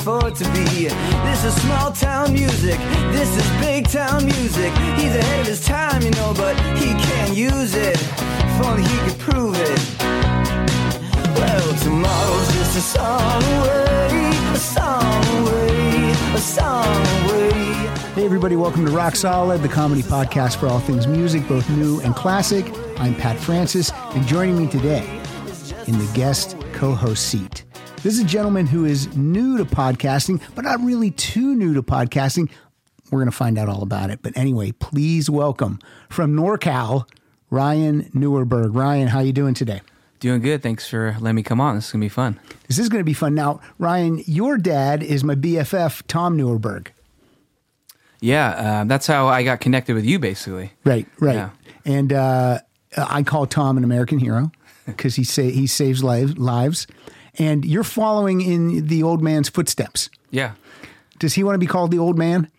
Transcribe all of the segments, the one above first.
afford to be. This is small town music, this is big town music. He's ahead of his time, you know, but he can't use it. If only he could prove it. Well, tomorrow's just a song away, a song away, a song away. Hey everybody, welcome to Rock Solid, the comedy podcast for all things music, both new and classic. I'm Pat Francis, and joining me today in the guest co-host seat, this is a gentleman who is new to podcasting, but not really too new to podcasting. We're going to find out all about it. But anyway, please welcome from NorCal, Ryan Neuerberg. Ryan, how you doing today? Doing good. Thanks for letting me come on. This is going to be fun. This is going to be fun. Now, Ryan, your dad is my BFF, Tom Neuerberg. Yeah, that's how I got connected with you, basically. Right. Yeah. And I call Tom an American hero because he saves lives. And you're following in the old man's footsteps. Yeah. Does he want to be called the old man?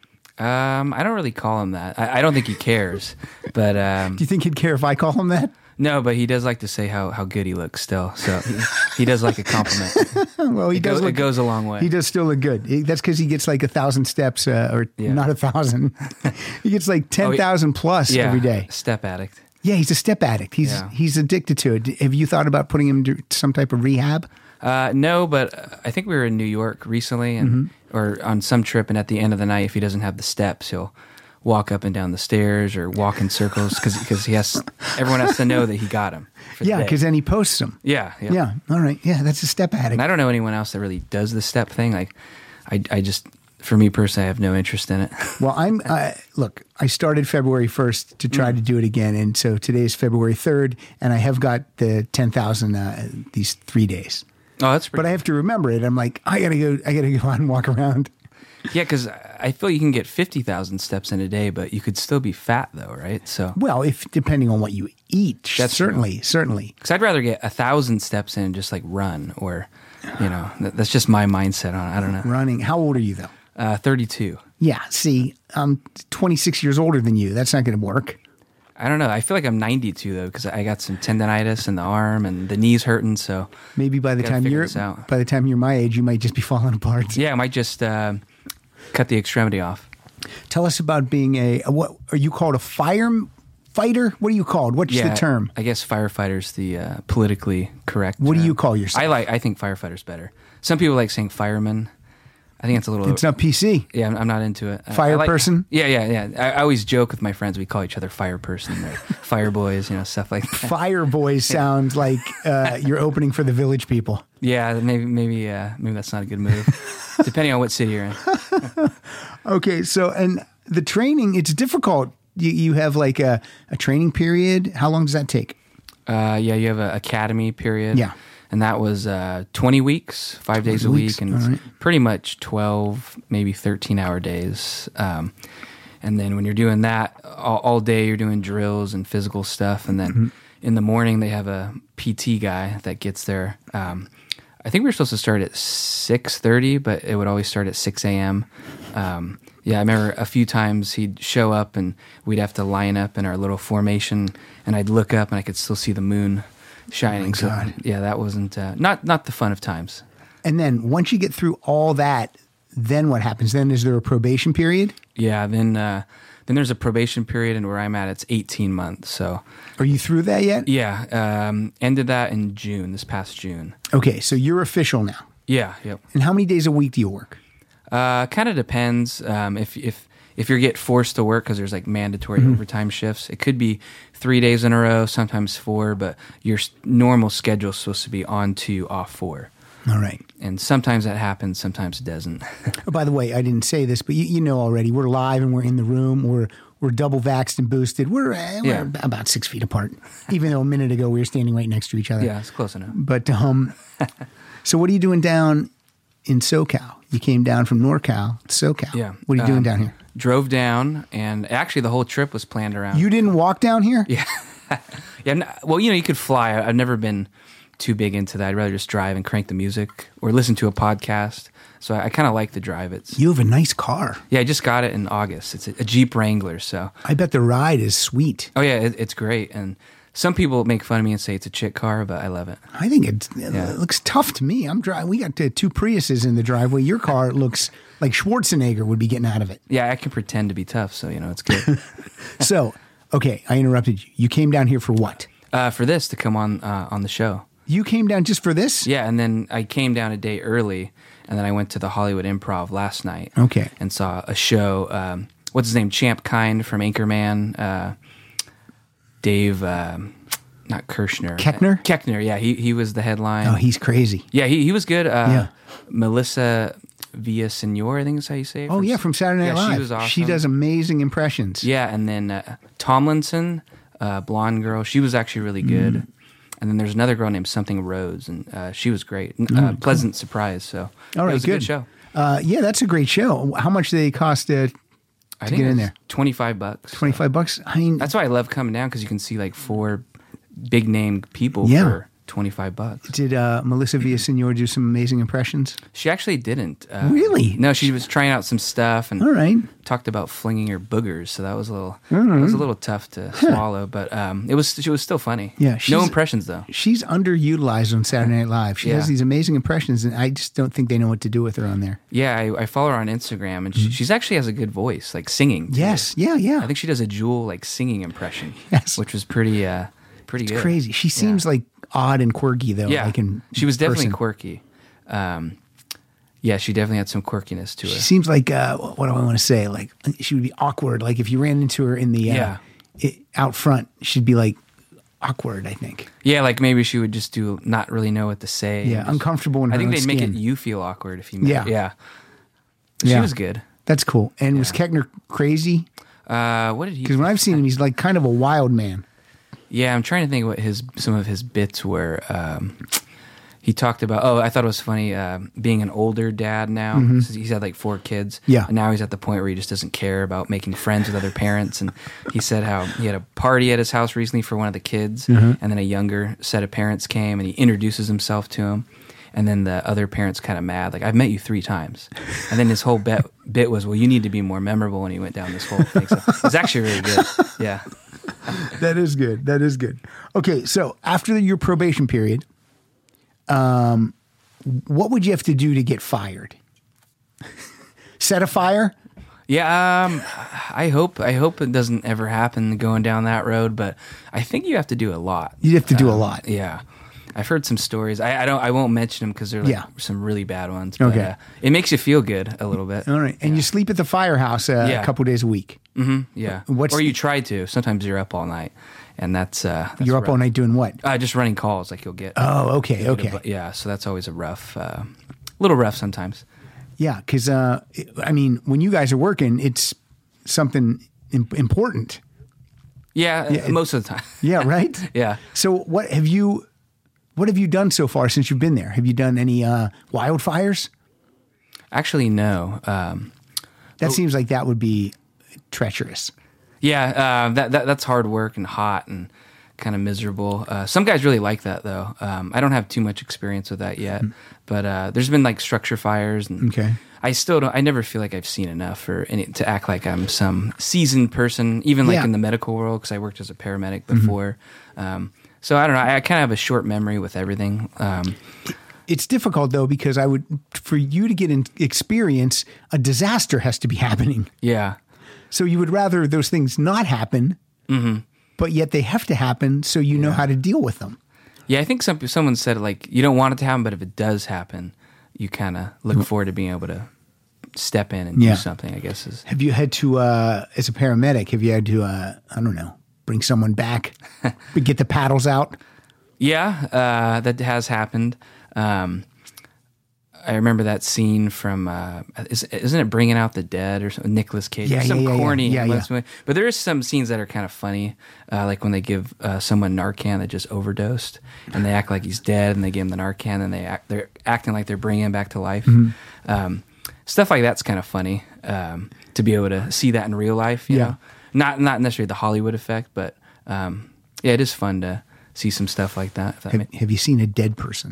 I don't really call him that. I don't think he cares. But do you think he'd care if I call him that? No, but he does like to say how good he looks still. So he does like a compliment. Well, it goes a long way. He does still look good. That's because he gets like 1,000 steps, or not 1,000. He gets like 10,000 plus every day. Step addict. Yeah, he's a step addict. He's addicted to it. Have you thought about putting him to some type of rehab? No, but I think we were in New York recently, and or on some trip, and at the end of the night, if he doesn't have the steps, he'll walk up and down the stairs or walk in circles because everyone has to know that he got him. Yeah, because then he posts them. Yeah. All right. Yeah, that's a step addict. And I don't know anyone else that really does the step thing. Like, I just, for me personally, I have no interest in it. Well, look, I started February 1st to try to do it again. And so today is February 3rd, and I have got the 10,000 these 3 days. Oh, that's pretty. But I have to remember it. I'm like, I gotta go out and walk around. Yeah, because I feel you can get 50,000 steps in a day, but you could still be fat though, right? So, well, depending on what you eat, that's certainly. Because I'd rather get 1,000 steps in and just like run, or that's just my mindset on it. I don't know. Running. How old are you though? 32. Yeah. See, I'm 26 years older than you. That's not going to work. I don't know. I feel like I'm 92 though, because I got some tendonitis in the arm and the knee's hurting. So maybe by the time you're my age, you might just be falling apart. Yeah, I might just cut the extremity off. Tell us about being what are you called, a firefighter? What are you called? What's the term? I guess firefighter's the politically correct. What do you call yourself? I think firefighter's better. Some people like saying fireman. I think it's a little. It's not PC. Yeah, I'm not into it. Fire person. Yeah. I always joke with my friends. We call each other fire person or fire boys. Stuff like that. Fire boys sounds like you're opening for the Village People. Yeah, maybe that's not a good move, depending on what city you're in. Okay, so and the training, it's difficult. You have like a training period. How long does that take? You have an academy period. Yeah. And that was 20 weeks, 5 days a week, and pretty much 12, maybe 13-hour days. And then when you're doing that, all day you're doing drills and physical stuff. And then in the morning they have a PT guy that gets there. I think we were supposed to start at 6:30, but it would always start at 6 a.m. I remember a few times he'd show up and we'd have to line up in our little formation, and I'd look up and I could still see the moon shining. Oh my God. So yeah, that wasn't not the fun of times. And then once you get through all that, then what happens? Then is there a probation period? Yeah, then there's a probation period, and where I'm at, it's 18 months. So are you through that yet? Yeah, ended that in June, this past June. Okay, so you're official now. Yeah, yep. And how many days a week do you work? Kind of depends. If you get forced to work because there's like mandatory overtime shifts, it could be 3 days in a row, sometimes 4, but your normal schedule is supposed to be on 2, off 4. All right. And sometimes that happens, sometimes it doesn't. Oh, by the way, I didn't say this, but you know already, we're live and we're in the room. We're double vaxxed and boosted. We're about 6 feet apart, even though a minute ago we were standing right next to each other. Yeah, it's close enough. But so what are you doing down in SoCal? You came down from NorCal to SoCal. Yeah. What are you doing down here? Drove down, and actually the whole trip was planned around. You didn't walk down here? Yeah. Well, you could fly. I've never been too big into that. I'd rather just drive and crank the music or listen to a podcast. So I kind of like the drive. You have a nice car. Yeah, I just got it in August. It's a Jeep Wrangler. So I bet the ride is sweet. Oh yeah, it's great. And Some people make fun of me and say it's a chick car, but I love it. I think it looks tough to me. We got two Priuses in the driveway. Your car looks like Schwarzenegger would be getting out of it. Yeah, I can pretend to be tough, so it's good. So, okay, I interrupted you. You came down here for what? For this, to come on the show. You came down just for this? Yeah, and then I came down a day early, and then I went to the Hollywood Improv last night. Okay. And saw a show. What's his name? Champ Kind from Anchorman. Dave, not Kirshner. Keckner? Keckner, yeah. He was the headline. Oh, he's crazy. Yeah, he was good. Yeah. Melissa Villasenor, I think is how you say it. Oh, yeah, from Saturday Night Live. She was awesome. She does amazing impressions. Yeah, and then Tomlinson, blonde girl, she was actually really good. And then there's another girl named Something Rose, and she was great. Pleasant surprise. So all right, it was a good show. Yeah, that's a great show. How much do they cost to get in there? $25. $25? I mean, that's why I love coming down, because you can see like 4 big name people for $25. Did Melissa Villasenor do some amazing impressions? She actually didn't. Really? No, she was trying out some stuff and all right. talked about flinging her boogers. So that was a little tough to swallow, but she was still funny. Yeah, no impressions though. She's underutilized on Saturday Night Live. She has these amazing impressions, and I just don't think they know what to do with her on there. Yeah, I follow her on Instagram, and she's actually has a good voice, like singing. Yes, yeah. I think she does a Jewel like singing impression. Yes, which was pretty it's good. Crazy. She seems like odd and quirky though. Yeah, like she was definitely person. quirky. Yeah, she definitely had some quirkiness to her. She seems like what do I want to say? Like she would be awkward. Like if you ran into her in the out front, she'd be like awkward. I think. Yeah, like maybe she would just not really know what to say. Yeah, uncomfortable in her I think own they'd skin. make you feel awkward if you met. Yeah. She was good. That's cool. And was Keckner crazy? What did he? Because when I've seen him, he's like kind of a wild man. Yeah, I'm trying to think what some of his bits were. He talked about, I thought it was funny, being an older dad now. Mm-hmm. He's had like 4 kids. Yeah. And now he's at the point where he just doesn't care about making friends with other parents. And he said how he had a party at his house recently for one of the kids. Mm-hmm. And then a younger set of parents came and he introduces himself to him. And then the other parent's kind of mad, like, I've met you 3 times. And then his whole bit was, well, you need to be more memorable. And he went down this whole thing. So it was actually really good. Yeah. That is good. That is good. Okay, so after your probation period, what would you have to do to get fired? Set a fire? Yeah, I hope it doesn't ever happen going down that road, but I think you have to do a lot. You have to do a lot. Yeah. I've heard some stories. I won't mention them because they're like some really bad ones. But, okay. It makes you feel good a little bit. All right. And you sleep at the firehouse a couple days a week. Mm-hmm. Yeah. Or you try to. Sometimes you're up all night, and that's you're up rough. all night doing what? Just running calls. Like you'll get. Oh, okay, okay. Yeah. So that's always a little rough sometimes. Yeah, because I mean, when you guys are working, it's something important. Yeah, most of the time. Yeah. Right. Yeah. So what have you done so far since you've been there? Have you done any wildfires? Actually, no. That seems like that would be treacherous. Yeah, that's hard work and hot and kind of miserable. Some guys really like that though. I don't have too much experience with that yet, but there's been like structure fires. And okay. I never feel like I've seen enough to act like I'm some seasoned person, even like in the medical world, because I worked as a paramedic before. Mm-hmm. So I don't know. I kind of have a short memory with everything. It's difficult though, because for you to get experience, a disaster has to be happening. Yeah. So you would rather those things not happen, but yet they have to happen, so you know how to deal with them. Yeah, I think someone said like you don't want it to happen, but if it does happen, you kind of look forward to being able to step in and do something. I guess Have you had to, as a paramedic, I don't know, bring someone back, get the paddles out? Yeah, that has happened. I remember that scene from, isn't it Bringing Out the Dead or something? Nicolas Cage. Yeah, corny. movie. But there is some scenes that are kind of funny, like when they give someone Narcan that just overdosed, and they act like he's dead, and they give him the Narcan, and they're acting like they're bringing him back to life. Mm-hmm. Stuff like that's kind of funny to be able to see that in real life. You know? Not necessarily the Hollywood effect, but it is fun to see some stuff like that. Have you seen a dead person?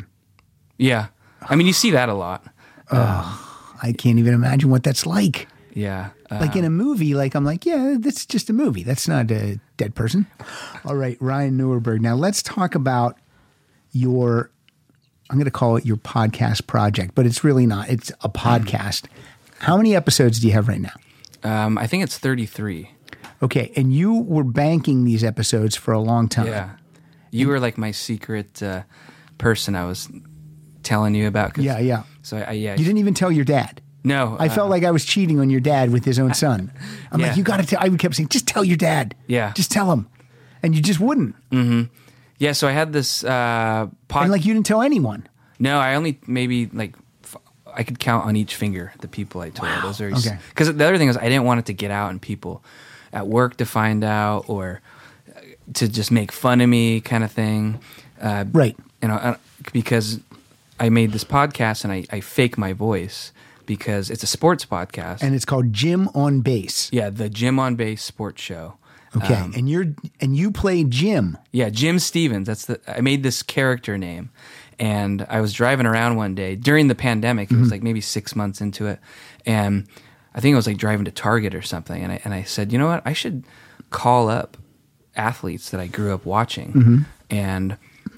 Yeah. I mean, you see that a lot. I can't even imagine what that's like. Yeah. Like in a movie, like I'm like, yeah, that's just a movie. That's not a dead person. All right, Ryan Neuerberg. Now let's talk about your, I'm going to call it your podcast project, but it's really not. It's a podcast. How many episodes do you have right now? I think it's 33. Okay, and you were banking these episodes for a long time. Yeah. You were like my secret person I was telling you about. Yeah. So You didn't even tell your dad. No. I felt like I was cheating on your dad with his own son. I'm like, you got to tell. I kept saying, just tell your dad. Yeah. Just tell him. And you just wouldn't. Mm-hmm. Yeah, so I had this And like you didn't tell anyone. No, I only maybe like I could count on each finger the people I told. Wow. Okay. Because the other thing is I didn't want it to get out and people at work to find out or to just make fun of me kind of thing. Right. You know, because I made this podcast and I fake my voice because it's a sports podcast. And it's called Jim on Base. Yeah, the Jim on Base sports show. Okay, and you play Jim. Yeah, Jim Stevens. I made this character name. And I was driving around one day during the pandemic. It was like maybe 6 months into it. And I think I was like driving to Target or something. And I said, you know what? I should call up athletes that I grew up watching. And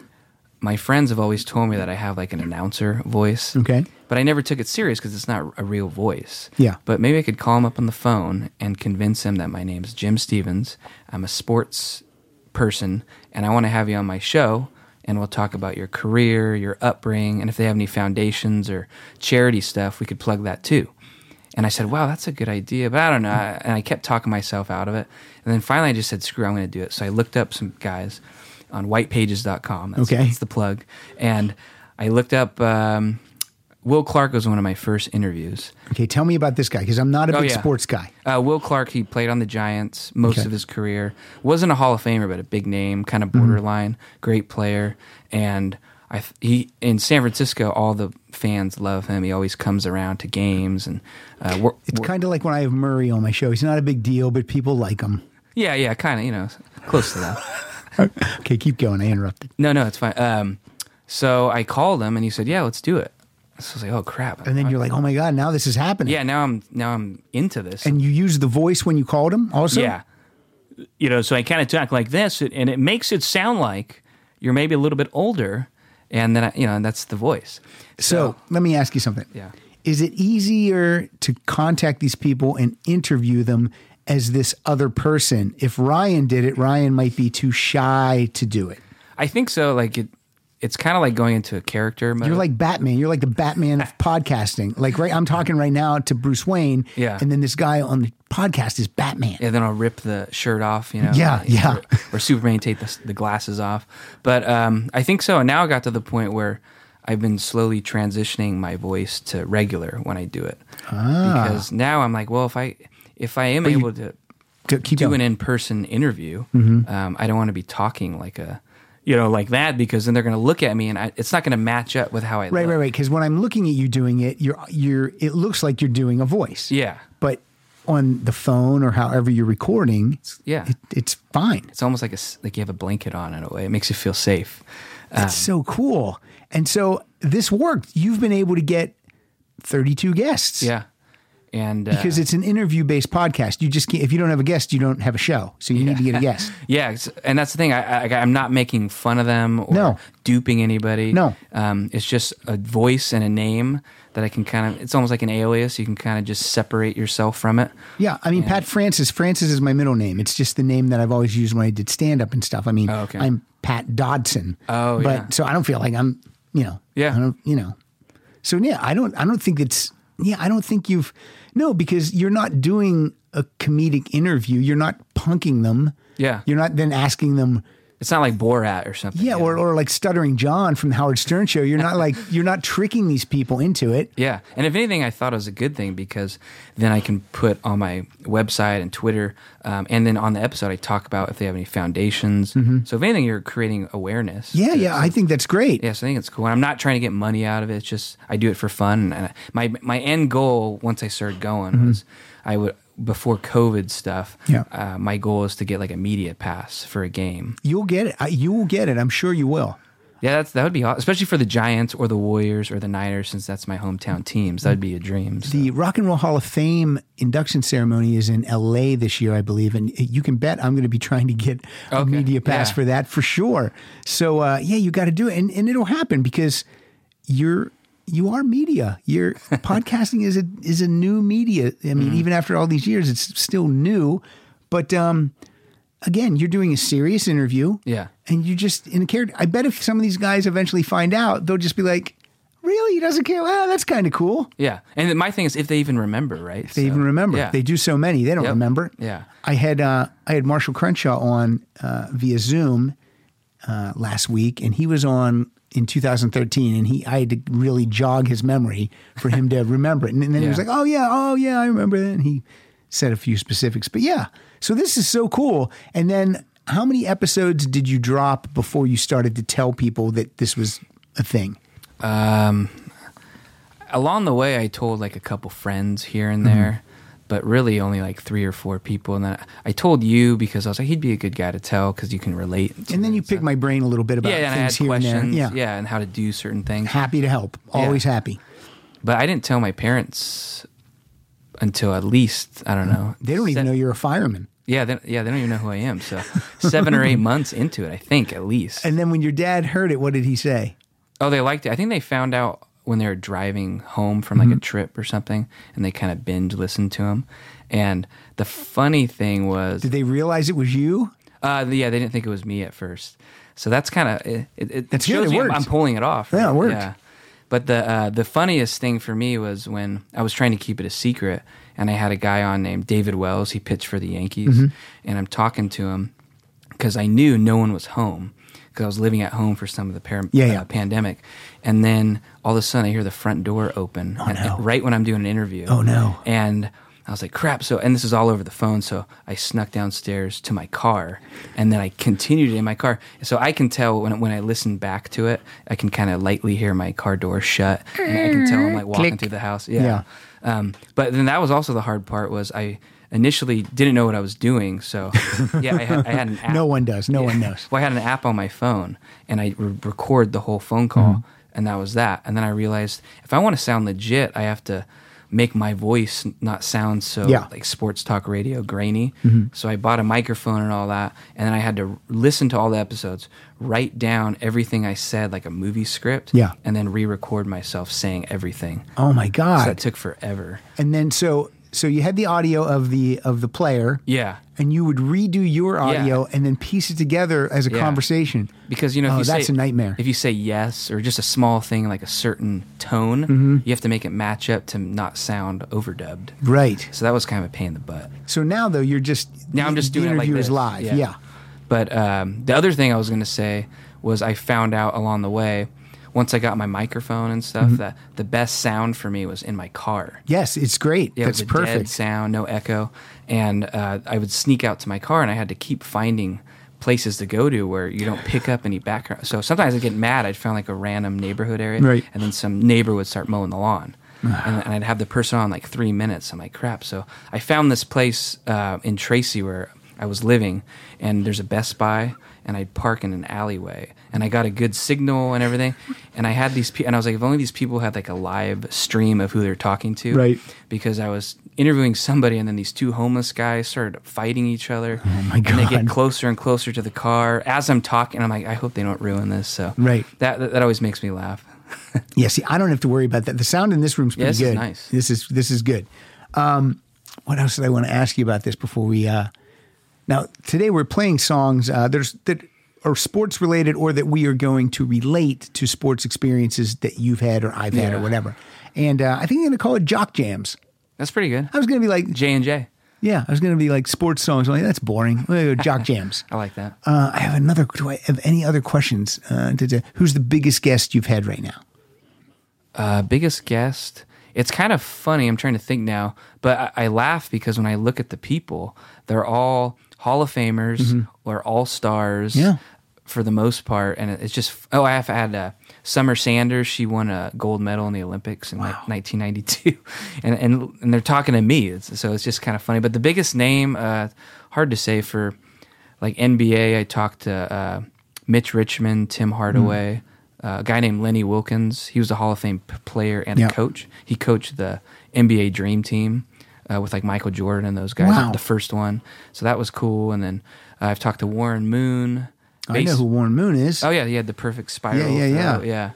my friends have always told me that I have like an announcer voice. Okay. But I never took it serious because it's not a real voice. Yeah. But maybe I could call him up on the phone and convince him that my name's Jim Stevens. I'm a sports person and I want to have you on my show. And we'll talk about your career, your upbringing, and if they have any foundations or charity stuff, we could plug that too. And I said, wow, that's a good idea, but I don't know. And I kept talking myself out of it. And then finally I just said, screw it, I'm going to do it. So I looked up some guys on whitepages.com. That's the plug. And I looked up, Will Clark was one of my first interviews. Okay, tell me about this guy, because I'm not a big sports guy. Will Clark, he played on the Giants most of his career. Wasn't a Hall of Famer, but a big name, kind of borderline, great player. And he in San Francisco, all the fans love him. He always comes around to games. And it's kind of like when I have Murray on my show. He's not a big deal, but people like him. Yeah, kind of, close to that. Okay, keep going. I interrupted. No, it's fine. So I called him, and he said, yeah, let's do it. So I was like, oh crap! And then you're like, oh my god, now this is happening. Yeah, now I'm into this. And you used the voice when you called him, also. Yeah, so I kind of talk like this, and it makes it sound like you're maybe a little bit older, and then and that's the voice. So let me ask you something. Yeah, is it easier to contact these people and interview them as this other person? If Ryan did it, Ryan might be too shy to do it. I think so. Like it's kind of like going into a character mode. You're like Batman. You're like the Batman of podcasting. Like, I'm talking right now to Bruce Wayne. Yeah. And then this guy on the podcast is Batman. Yeah, then I'll rip the shirt off, Yeah. Or Superman take the glasses off. But I think so. And now I got to the point where I've been slowly transitioning my voice to regular when I do it. Because now I'm like, well, if I am able to do an in-person interview, I don't want to be talking like like that, because then they're going to look at me and it's not going to match up with how I look. Right. Because when I'm looking at you doing it, it looks like you're doing a voice. Yeah. But on the phone or however you're recording, it's fine. It's almost like you have a blanket on in a way. It makes you feel safe. That's so cool. And so this worked. You've been able to get 32 guests. Yeah. And because it's an interview-based podcast, you just can't, if you don't have a guest, you don't have a show. So you need to get a guest. Yeah, and that's the thing. I'm not making fun of them or duping anybody. No, it's just a voice and a name that I can kind of. It's almost like an alias. You can kind of just separate yourself from it. Yeah, I mean, Pat Francis. Francis is my middle name. It's just the name that I've always used when I did stand-up and stuff. I mean, I'm Pat Dodson. Oh, but so I don't feel like I'm. Yeah. I don't. So yeah, I don't think it's. Yeah, I don't think you've. No, because you're not doing a comedic interview. You're not punking them. Yeah. You're not then asking them. It's not like Borat or something. Yeah, or like Stuttering John from the Howard Stern show. You're not you're not tricking these people into it. Yeah. And if anything, I thought it was a good thing, because then I can put on my website and Twitter, and then on the episode I talk about if they have any foundations. So if anything, you're creating awareness. Yeah, I think that's great. Yeah, so I think it's cool. And I'm not trying to get money out of it. It's just I do it for fun. And my end goal, once I started going, was I would, before COVID stuff, my goal is to get like a media pass for a game. You'll get it. You will get it. I'm sure you will. Yeah, that would be awesome, especially for the Giants or the Warriors or the Niners, since that's my hometown teams. That would be a dream. So. The Rock and Roll Hall of Fame induction ceremony is in L.A. this year, I believe, and you can bet I'm going to be trying to get a media pass for that for sure. So, you got to do it, and it'll happen because you are media. Your podcasting is a new media. I mean, even after all these years, it's still new, but again, you're doing a serious interview. Yeah. And you just in a character. I bet if some of these guys eventually find out, they'll just be like, really? He doesn't care? Well, that's kind of cool. Yeah. And my thing is if they even remember, right? If they even remember. Yeah. They do so many. They don't remember. Yeah. I had Marshall Crenshaw on via Zoom last week, and he was on in 2013, and I had to really jog his memory for him to remember it. And then he was like, oh, yeah, I remember that. And he said a few specifics. But yeah, so this is so cool. And then how many episodes did you drop before you started to tell people that this was a thing? Along the way, I told like a couple friends here and there, but really only like 3 or 4 people. And then I told you because I was like, he'd be a good guy to tell because you can relate. And then you picked my brain a little bit about things here and there. Yeah, and how to do certain things. Happy to help. Always happy. But I didn't tell my parents until at least, I don't know. They don't even know you're a fireman. Yeah, they don't even know who I am. So 7 or 8 months into it, I think, at least. And then when your dad heard it, what did he say? Oh, they liked it. I think they found out when they were driving home from like a trip or something, and they kind of binge listened to him. And the funny thing was... Did they realize it was you? Yeah, they didn't think it was me at first. So that's kind of... It shows you I'm pulling it off. Right? Yeah, it worked. Yeah. But the funniest thing for me was when I was trying to keep it a secret, and I had a guy on named David Wells. He pitched for the Yankees, and I'm talking to him because I knew no one was home because I was living at home for some of the pandemic. And then all of a sudden I hear the front door open right when I'm doing an interview. Oh, no. And I was like, crap. So, and this is all over the phone. So I snuck downstairs to my car, and then I continued in my car. So I can tell when I listen back to it, I can kind of lightly hear my car door shut, and I can tell I'm like walking through the house. Yeah. But then that was also the hard part was I initially didn't know what I was doing. So yeah, I had an app. No one does. No one knows. Well, I had an app on my phone, and I record the whole phone call, and that was that. And then I realized if I want to sound legit, I have to make my voice not sound so like sports talk radio grainy. So I bought a microphone and all that, and then I had to listen to all the episodes, write down everything I said like a movie script, and then re-record myself saying everything. Oh my God. So that took forever. And then so you had the audio of the player. Yeah. And you would redo your audio and then piece it together as a conversation. Because, you know, if that's a nightmare. If you say yes or just a small thing like a certain tone, you have to make it match up to not sound overdubbed. Right. So that was kind of a pain in the butt. So now, though, I'm just doing it like this. Is live. Yeah. But the other thing I was going to say was I found out along the way, once I got my microphone and stuff, that the best sound for me was in my car. Yes, it's great. Yeah, that's it was a perfect. dead sound, no echo. And I would sneak out to my car, and I had to keep finding places to go to where you don't pick up any background. So sometimes I'd get mad. I'd find like a random neighborhood area, and then some neighbor would start mowing the lawn. And I'd have the person on like 3 minutes. I'm like, crap. So I found this place in Tracy where I was living, and there's a Best Buy, and I'd park in an alleyway, and I got a good signal and everything. And I had these, and I was like, if only these people had like a live stream of who they're talking to, right? Because I was interviewing somebody, and then these 2 homeless guys started fighting each other. Oh my God! And they get closer and closer to the car as I'm talking. I'm like, I hope they don't ruin this. So that always makes me laugh. Yeah, see, I don't have to worry about that. The sound in this room's pretty good. This is nice. This is good. What else did I want to ask you about this before we? Now, today we're playing songs that are sports related or that we are going to relate to sports experiences that you've had or I've had or whatever. And I think I'm going to call it Jock Jams. That's pretty good. I was going to be like J&J. Yeah, I was going to be like sports songs. I'm like, that's boring. Jock Jams. I like that. I have another. Do I have any other questions? Who's the biggest guest you've had right now? Biggest guest? It's kind of funny. I'm trying to think now, but I laugh because when I look at the people, they're all Hall of Famers or all-stars for the most part. And it's just, I have had Summer Sanders. She won a gold medal in the Olympics in like 1992. And they're talking to me. So it's just kind of funny. But the biggest name, hard to say for like NBA, I talked to Mitch Richmond, Tim Hardaway, a guy named Lenny Wilkins. He was a Hall of Fame player and a coach. He coached the NBA Dream Team with like Michael Jordan and those guys, the first one. So that was cool. And then I've talked to Warren Moon. I know who Warren Moon is. Oh, yeah, he had the perfect spiral. Yeah.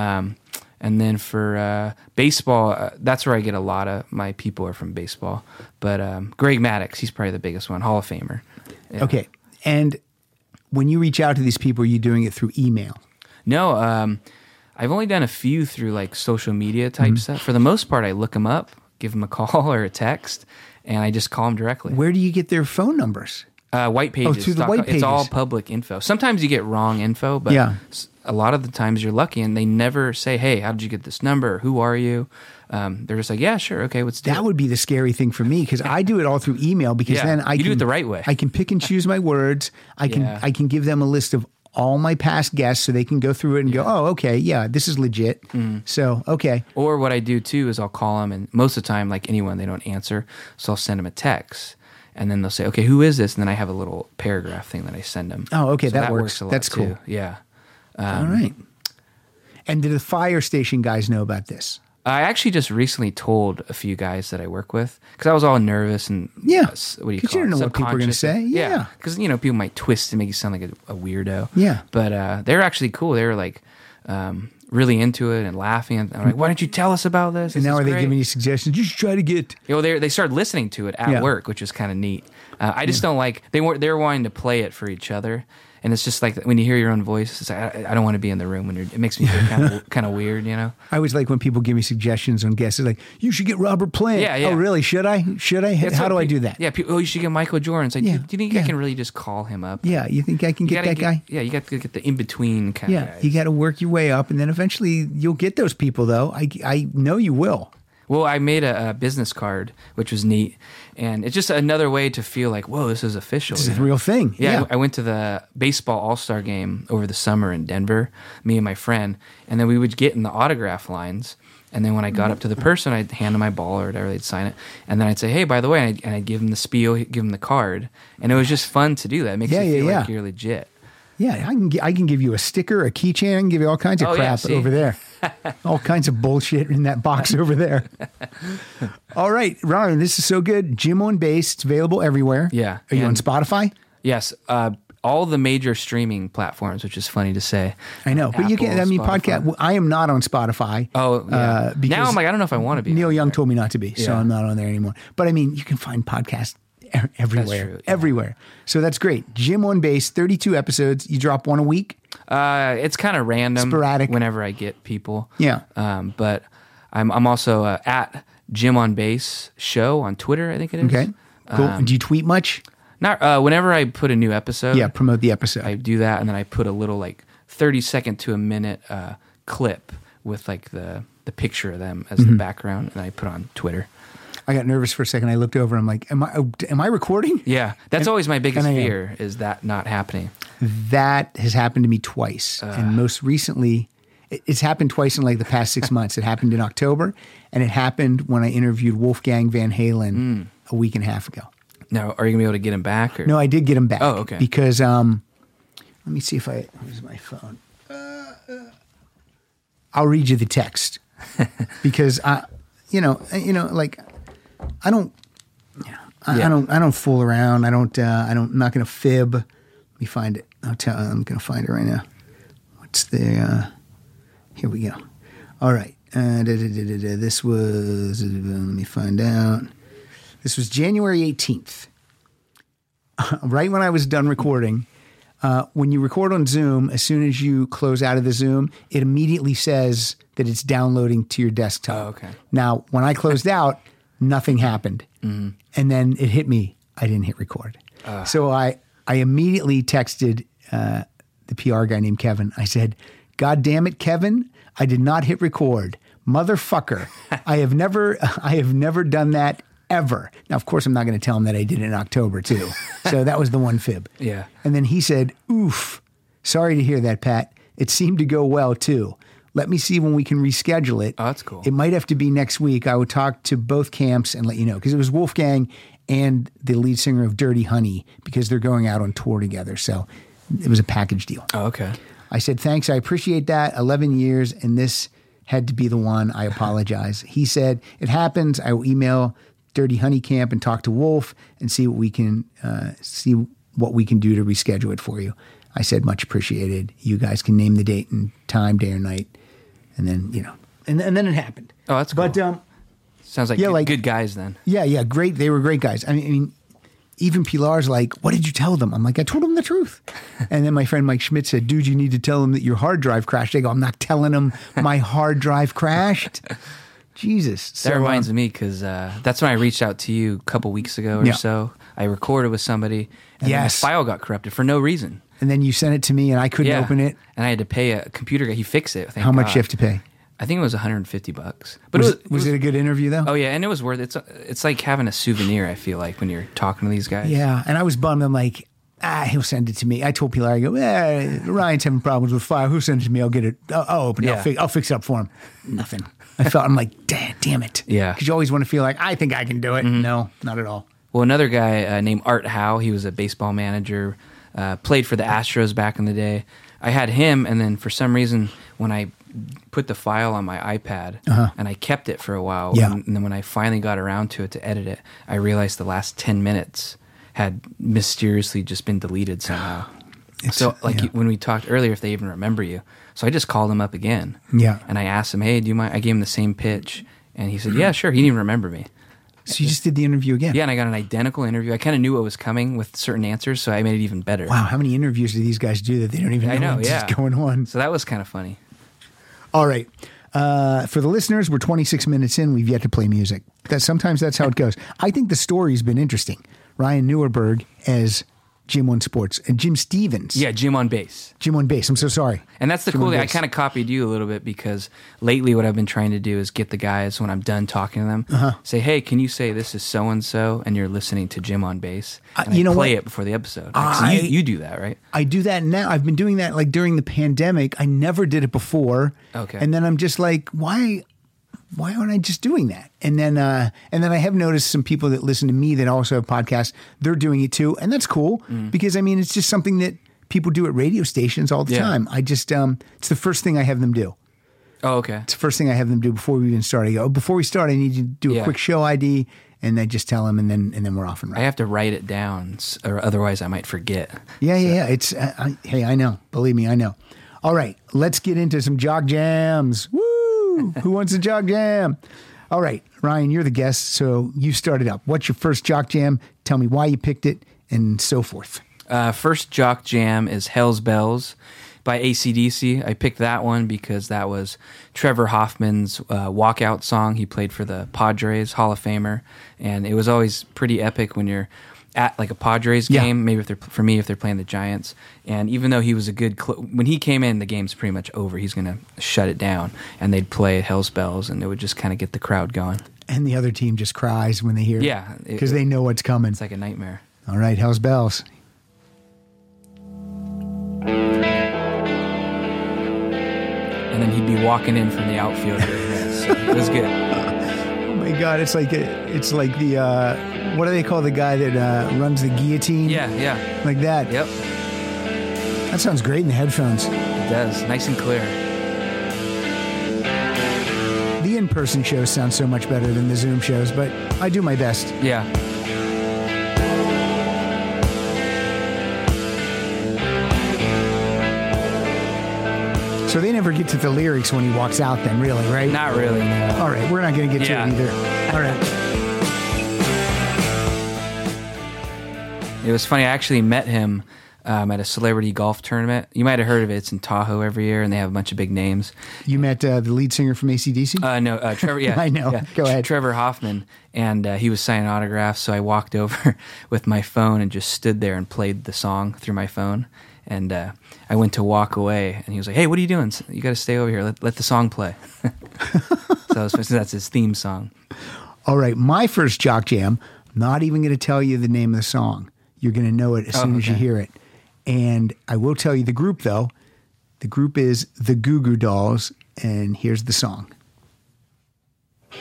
And then for baseball, that's where I get a lot of my people are from baseball. But Greg Maddux, he's probably the biggest one, Hall of Famer. Yeah. Okay. And when you reach out to these people, are you doing it through email? No, I've only done a few through like social media type stuff. For the most part, I look them up, give them a call or a text, and I just call them directly. Where do you get their phone numbers? White Pages. Oh, through the White Pages. It's all public info. Sometimes you get wrong info, but a lot of the times you're lucky, and they never say, hey, how did you get this number? Who are you? They're just like, yeah, sure, okay, let's do it. That would be the scary thing for me, because I do it all through email, because then I can do it the right way. I can pick and choose my words. I can give them a list of all my past guests so they can go through it and go, oh, okay, yeah, this is legit. So, okay. Or what I do too is I'll call them, and most of the time, like anyone, they don't answer, so I'll send them a text. And then they'll say, okay, who is this? And then I have a little paragraph thing that I send them. Oh, okay, so that works. A lot That's cool. Too. Yeah. All right. And did the fire station guys know about this? I actually just recently told a few guys that I work with, because I was all nervous and what do you call it? Because you don't know what people are going to say. Yeah. Because people might twist and make you sound like a weirdo. Yeah. But they're actually cool. They were like really into it and laughing. And I'm like, why don't you tell us about this? And now are they giving you suggestions? You should try to get. They started listening to it at work, which is kind of neat. I just don't like they were wanting to play it for each other. And it's just like when you hear your own voice, it's like, I don't want to be in the room when it makes me feel kind of weird, I always like when people give me suggestions on guests. It's like, you should get Robert Plant. Yeah. Oh, really? Should I? How do I do that? Yeah. You should get Michael Jordan. It's like, do you think I can really just call him up? Yeah. You think I can get that guy? Yeah. You got to get the in-between kind of guys. You got to work your way up, and then eventually you'll get those people, though. I know you will. Well, I made a business card, which was neat. And it's just another way to feel like, whoa, this is official. This is a real thing. Yeah. I went to the baseball all-star game over the summer in Denver, me and my friend. And then we would get in the autograph lines. And then when I got up to the person, I'd hand them my ball or whatever, they'd sign it. And then I'd say, hey, by the way, and I'd give them the spiel, give them the card. And it was just fun to do that. It makes you feel like you're legit. Yeah, I can give you a sticker, a keychain. I can give you all kinds of crap over there. All kinds of bullshit in that box over there. All right, Ryan, this is so good. Jim on Bass, it's available everywhere. Yeah. Are you on Spotify? Yes. All the major streaming platforms, which is funny to say. I know, but Apple, you can. Spotify. Podcast. I am not on Spotify. Oh, yeah. Now I'm like, I don't know if I want to be. Neil Young told me not to be, so I'm not on there anymore. But I mean, you can find podcasts everywhere. That's true, everywhere. So that's great. Jim on Bass, 32 episodes. You drop one a week? It's kind of random. Sporadic. Whenever I get people. Yeah. But I'm also at Jim on Bass Show on Twitter, I think it is. Okay. Cool. Do you tweet much? Not whenever I put a new episode. Yeah, promote the episode. I do that, and then I put a little like 30-second to a minute clip with like the picture of them as the background, and I put on Twitter. I got nervous for a second. I looked over. I'm like, am I recording? Yeah, that's always my biggest fear is that not happening. That has happened to me twice, and most recently, it's happened twice in like the past 6 months. It happened in October, and it happened when I interviewed Wolfgang Van Halen a week and a half ago. Now, are you gonna be able to get him back? Or? No, I did get him back. Oh, okay. Because let me see if where's my phone. I'll read you the text because I don't fool around. I'm not going to fib. Let me find it. I'm going to find it right now. What's the, here we go. All right. This was, let me find out. This was January 18th. Right when I was done recording. When you record on Zoom, as soon as you close out of the Zoom, it immediately says that it's downloading to your desktop. Oh, okay. Now, when I closed out, nothing happened. Mm-hmm. And then it hit me. I didn't hit record. So I immediately texted the PR guy named Kevin. I said, God damn it, Kevin, I did not hit record. Motherfucker. I have never done that ever. Now, of course, I'm not going to tell him that I did it in October, too. So that was the one fib. Yeah. And then he said, oof, sorry to hear that, Pat. It seemed to go well, too. Let me see when we can reschedule it. Oh, that's cool. It might have to be next week. I would talk to both camps and let you know. Because it was Wolfgang and the lead singer of Dirty Honey because they're going out on tour together. So it was a package deal. Oh, okay. I said, thanks, I appreciate that. 11 years, and this had to be the one. I apologize. He said, it happens. I will email Dirty Honey Camp and talk to Wolf and see what we can do to reschedule it for you. I said, much appreciated. You guys can name the date and time, day or night. And then, and then it happened. Oh, that's cool. But, sounds like good guys then. Yeah, great. They were great guys. I mean, even Pilar's like, what did you tell them? I'm like, I told them the truth. And then my friend Mike Schmidt said, dude, you need to tell them that your hard drive crashed. I go, I'm not telling them my hard drive crashed. Jesus. That reminds me because that's when I reached out to you a couple weeks ago or so. I recorded with somebody and then the file got corrupted for no reason. And then you sent it to me and I couldn't open it. And I had to pay a computer guy. He fixed it. How much you have to pay? I think it was $150. But was it a good interview though? Oh yeah, and it was worth it. It's like having a souvenir, I feel like, when you're talking to these guys. Yeah, and I was bummed. I'm like, he'll send it to me. I told Pilar, I go, Ryan's having problems with file. Who sends it to me? I'll get it. I'll open it. I'll fix it up for him. Nothing. I'm like, damn it. Yeah. Because you always want to feel like, I think I can do it. Mm-hmm. No, not at all. Well, another guy named Art Howe, he was a baseball manager, played for the Astros back in the day. I had him, and then for some reason, when I put the file on my iPad, and I kept it for a while, and then when I finally got around to it to edit it, I realized the last 10 minutes had mysteriously just been deleted somehow. When we talked earlier, if they even remember you. So I just called him up again. Yeah. And I asked him, hey, do you mind? I gave him the same pitch. And he said, yeah, sure. He didn't even remember me. So you just did the interview again? Yeah, and I got an identical interview. I kind of knew what was coming with certain answers, so I made it even better. Wow, how many interviews do these guys do that they don't even know what's going on? So that was kind of funny. All right. For the listeners, we're 26 minutes in. We've yet to play music. Sometimes that's how it goes. I think the story's been interesting. Ryan Neuerberg as Jim on Sports and Jim Stevens. Yeah, Jim on bass. Jim on bass. I'm so sorry. And that's the cool thing. I kind of copied you a little bit because lately what I've been trying to do is get the guys, when I'm done talking to them, say, hey, can you say this is so-and-so and you're listening to Jim on bass? And I play it before the episode. You do that, right? I do that now. I've been doing that like during the pandemic. I never did it before. Okay. And then I'm just like, why aren't I just doing that? And then I have noticed some people that listen to me that also have podcasts, they're doing it too. And that's cool because I mean, it's just something that people do at radio stations all the time. I just, it's the first thing I have them do. Oh, okay. It's the first thing I have them do before we even start. I go, before we start, I need you to do a quick show ID. And I just tell them, and then we're off and running. I have to write it down, or otherwise I might forget. Yeah. It's hey, I know. Believe me, I know. All right, let's get into some jock jams. Woo! Who wants a jock jam? All right, Ryan, you're the guest, so you start it up. What's your first jock jam? Tell me why you picked it, and so forth. First jock jam is Hell's Bells by AC/DC. I picked that one because that was Trevor Hoffman's walkout song. He played for the Padres, Hall of Famer, and it was always pretty epic when you're at like a Padres game, maybe if they're playing the Giants. And even though he was a good when he came in, the game's pretty much over. He's going to shut it down, and they'd play Hell's Bells, and it would just kind of get the crowd going. And the other team just cries when they hear it. Because they know what's coming. It's like a nightmare. All right, Hell's Bells. And then he'd be walking in from the outfield. So it was good. Oh my God! It's like the what do they call the guy that runs the guillotine? Yeah, like that. Yep. That sounds great in the headphones. It does, nice and clear. The in-person shows sound so much better than the Zoom shows, but I do my best. Yeah. So they never get to the lyrics when he walks out then, really, right? Not really, no. All right, we're not going to get to it either. All right. It was funny, I actually met him at a celebrity golf tournament. You might have heard of it. It's in Tahoe every year, and they have a bunch of big names. You met the lead singer from AC/DC? No, Trevor, yeah. I know. Yeah. Go ahead. Trevor Hoffman, and he was signing autographs, so I walked over with my phone and just stood there and played the song through my phone. And I went to walk away, and he was like, hey, what are you doing? You got to stay over here. Let the song play. So that's his theme song. All right, my first jock jam, I'm not even going to tell you the name of the song. You're going to know it as soon as you hear it. And I will tell you the group, though. The group is the Goo Goo Dolls, and here's the song. Take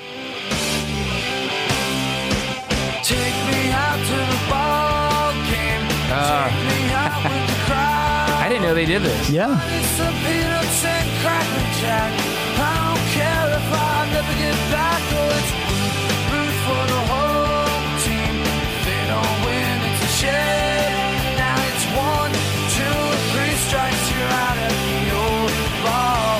me out to the ball game. Take me out with the crowd. I I didn't know they did this. Yeah. Some peanuts and Cracker Jack. I don't care if I never get back. Oh, it's root for the home team. If they don't win, it's a shame. Now it's 1, 2, 3 strikes. You're out at the old ball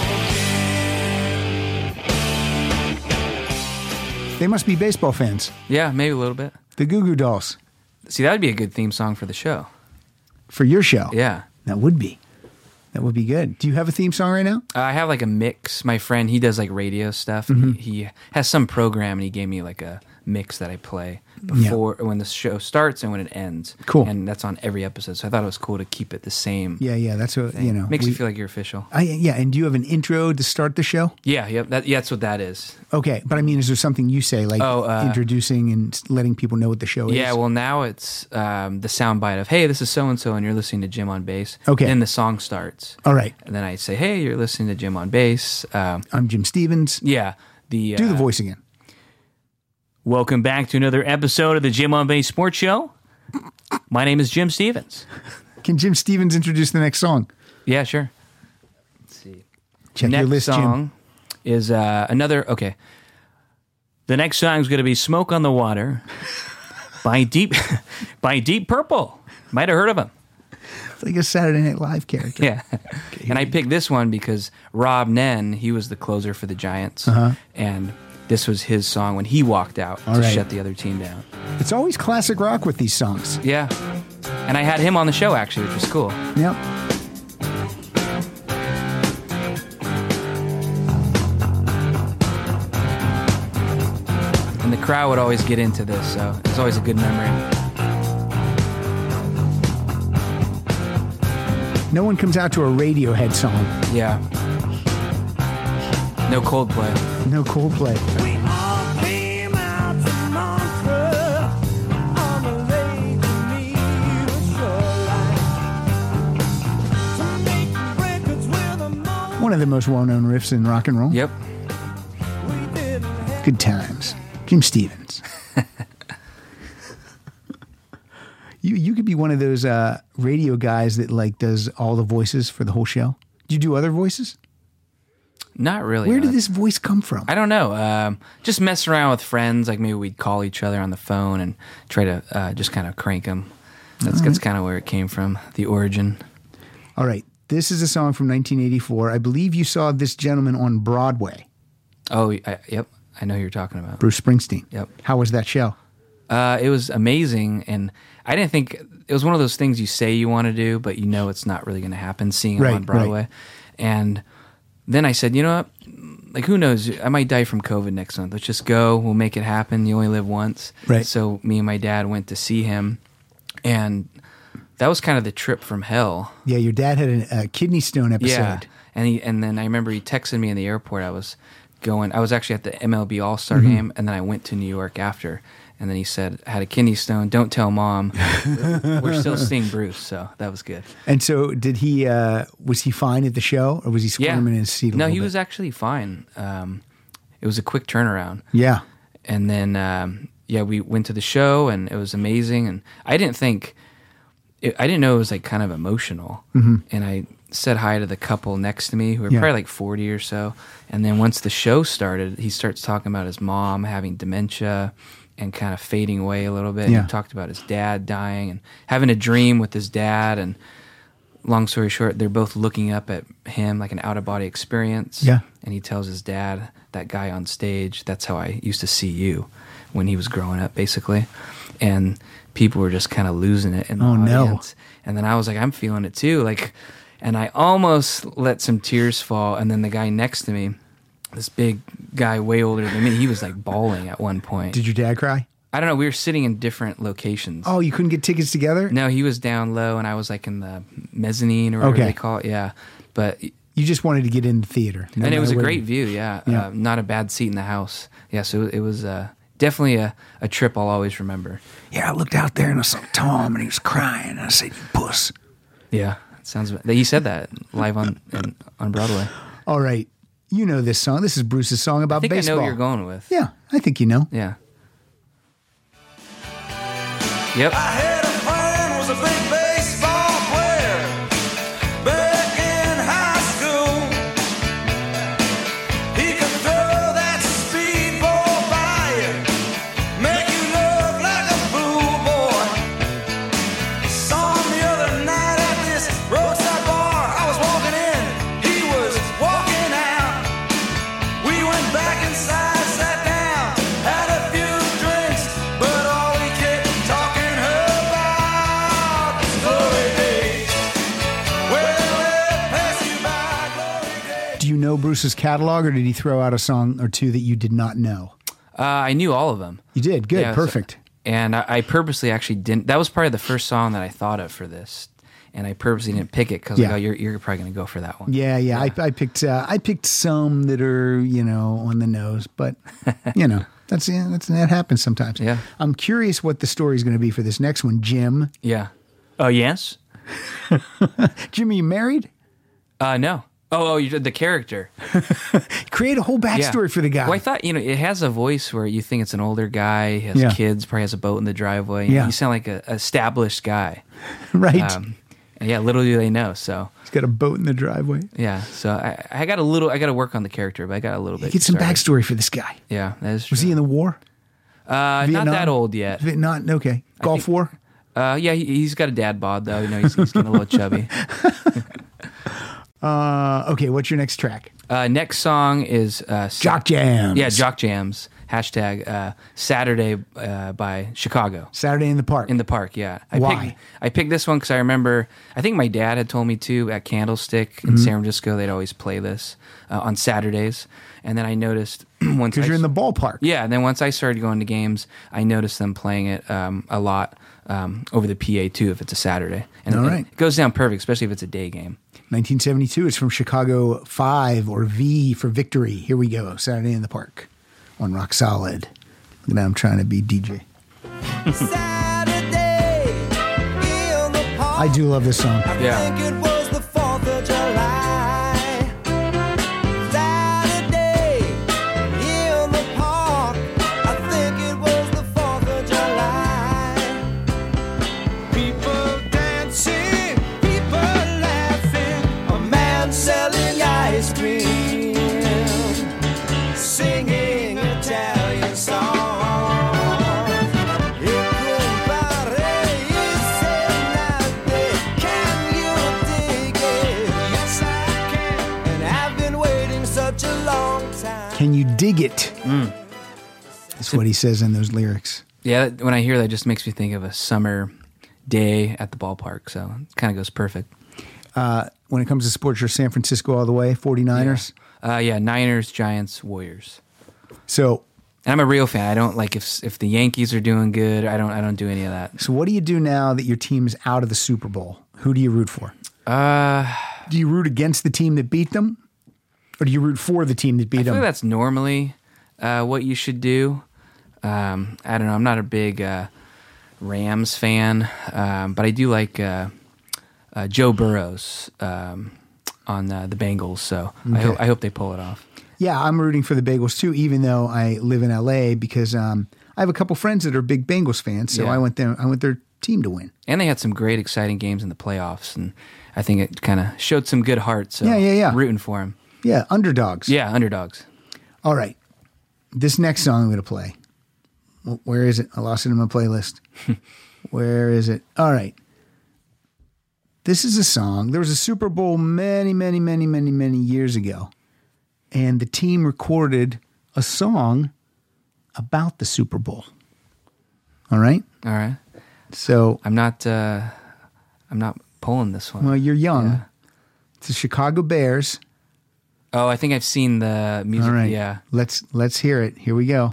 game. They must be baseball fans. Yeah, maybe a little bit. The Goo Goo Dolls. See, that would be a good theme song for the show. For your show. Yeah. That would be. That would be good. Do you have a theme song right now? I have like a mix. My friend, he does like radio stuff. Mm-hmm. He has some program, and he gave me like a mix that I play before when the show starts and when it ends. Cool. And that's on every episode. So I thought it was cool to keep it the same. Yeah. That's what, thing. Makes you feel like you're official. Yeah. And do you have an intro to start the show? Yeah. That's what that is. Okay. But I mean, is there something you say, like introducing and letting people know what the show is? Yeah. Well, now it's the soundbite of, hey, this is so-and-so, and you're listening to Jim on Bass. Okay. Then the song starts. All right. And then I say, hey, you're listening to Jim on Bass. I'm Jim Stevens. Yeah. Do the voice again. Welcome back to another episode of the Jim on Bass Sports Show. My name is Jim Stevens. Can Jim Stevens introduce the next song? Yeah, sure. Let's see. Check next your list, song Jim. is another. Okay. The next song is going to be "Smoke on the Water" by Deep Purple. Might have heard of him. It's like a Saturday Night Live character. Yeah. Okay, and I picked this one because Rob Nen, he was the closer for the Giants, and this was his song when he walked out to shut the other team down. It's always classic rock with these songs. Yeah. And I had him on the show, actually, which was cool. Yep. And the crowd would always get into this, so it was always a good memory. No one comes out to a Radiohead song. Yeah. No Coldplay. No Coldplay. We all came out to Montreux on the lake to meet the shoreline. To make records with a moment One of the most well-known riffs in rock and roll. Yep. we didn't have. Good times. Jim Stevens. You could be one of those radio guys that like does all the voices for the whole show. Do you do other voices? Not really. Where no. did this voice come from? I don't know. Just mess around with friends. Like maybe we'd call each other on the phone and try to just kind of crank them. That's kind of where it came from, the origin. All right. This is a song from 1984. I believe you saw this gentleman on Broadway. Oh, yep. I know who you're talking about. Bruce Springsteen. Yep. How was that show? It was amazing, and I didn't think it was one of those things you say you want to do, but you know it's not really going to happen. Seeing him on Broadway, and then I said, you know what? Like, who knows? I might die from COVID next month. Let's just go. We'll make it happen. You only live once. Right. So me and my dad went to see him, and that was kind of the trip from hell. Yeah, your dad had a kidney stone episode. Yeah, and then I remember he texted me in the airport. I was actually at the MLB All-Star game, and then I went to New York after. And then he said, I had a kidney stone. Don't tell Mom. We're still seeing Bruce, so that was good. And so did he, was he fine at the show, or was he squirming in his seat a No, little he bit? was actually fine. It was a quick turnaround. Yeah. And then, we went to the show, and it was amazing. And I didn't know it was like kind of emotional. Mm-hmm. And I said hi to the couple next to me who were probably like 40 or so. And then once the show started, he starts talking about his mom having dementia and kind of fading away a little bit. Yeah. He talked about his dad dying and having a dream with his dad. And long story short, they're both looking up at him like an out-of-body experience. Yeah. And he tells his dad, that guy on stage, that's how I used to see you when he was growing up, basically. And people were just kind of losing it in the audience. No. And then I was like, I'm feeling it too. Like, and I almost let some tears fall. And then the guy next to me, this big guy way older than me, he was like bawling at one point. Did your dad cry? I don't know. We were sitting in different locations. Oh, you couldn't get tickets together? No, he was down low, and I was like in the mezzanine or whatever they call it. Yeah. But you just wanted to get in the theater. And it was a great view, yeah. Not a bad seat in the house. Yeah, so it was definitely a trip I'll always remember. Yeah, I looked out there and I saw Tom, and he was crying. And I said, you puss. Yeah, he said that live on Broadway. All right. You know this song. This is Bruce's song about baseball. I think I know what you're going with. Yeah, I think you know. Yeah. Yep. I had a friend was a big baseball player, know Bruce's catalog, or did he throw out a song or two that you did not know? I knew all of them. You did? Good. Yeah, perfect. And I purposely actually didn't. That was probably the first song that I thought of for this. And I purposely didn't pick it because you're probably going to go for that one. Yeah. I picked some that are, on the nose, but, that happens sometimes. Yeah. I'm curious what the story is going to be for this next one, Jim. Yeah. Oh, yes? Jim, are you married? No. Oh, the character. Create a whole backstory for the guy. Well, I thought, it has a voice where you think it's an older guy, he has kids, probably has a boat in the driveway. You sound like an established guy. Right. Little do they know, so. He's got a boat in the driveway. Yeah, so I got to work on the character, but I got a little bit. Get some backstory for this guy. Yeah, that is true. Was he in the war? Not that old yet. Not, okay. Gulf War? Yeah, he's got a dad bod, though. He's getting a little chubby. Okay, what's your next track? Next song is Jock Jams. Yeah, Jock Jams. Hashtag Saturday by Chicago. Saturday in the Park. In the Park, yeah. I picked this one because I remember, I think my dad had told me to at Candlestick in San Francisco, they'd always play this on Saturdays. And then I noticed once because you're in the ballpark. Yeah, and then once I started going to games, I noticed them playing it a lot over the PA too if it's a Saturday. And it goes down perfect, especially if it's a day game. 1972. It's from Chicago 5 or V for Victory. Here we go. Saturday in the Park on Rock Solid. Look at that, I'm trying to be DJ. Saturday in the park. I do love this song. Yeah. I think it was the 4th of July. Saturday in the park. I think it was the 4th of July. People dancing, people laughing. A man selling ice cream, singing Italian songs. Can you dig it? Yes, I can. And I've been waiting such a long time. Can you dig it? That's what he says in those lyrics. Yeah, when I hear that, it just makes me think of a summer day at the ballpark. So it kind of goes perfect. When it comes to sports, you're San Francisco all the way, 49ers? Yeah, Niners, Giants, Warriors. So, and I'm a real fan. I don't like if the Yankees are doing good. I don't do any of that. So what do you do now that your team is out of the Super Bowl? Who do you root for? Do you root against the team that beat them, or do you root for the team that beat them? I feel that's normally what you should do. I don't know. I'm not a big Rams fan, but I do like Joe Burrows on the Bengals. So okay. I hope they pull it off. Yeah, I'm rooting for the Bengals too, even though I live in LA because I have a couple friends that are big Bengals fans. So I want their team to win. And they had some great, exciting games in the playoffs, and I think it kind of showed some good heart. So yeah. I'm rooting for them. Yeah, underdogs. Yeah, underdogs. All right. This next song I'm going to play. Where is it? I lost it in my playlist. Where is it? All right. This is a song. There was a Super Bowl many years ago, and the team recorded a song about the Super Bowl. All right? All right. So I'm not pulling this one. Well, you're young. Yeah. It's the Chicago Bears. Oh, I think I've seen the music. All right. Yeah. Let's hear it. Here we go.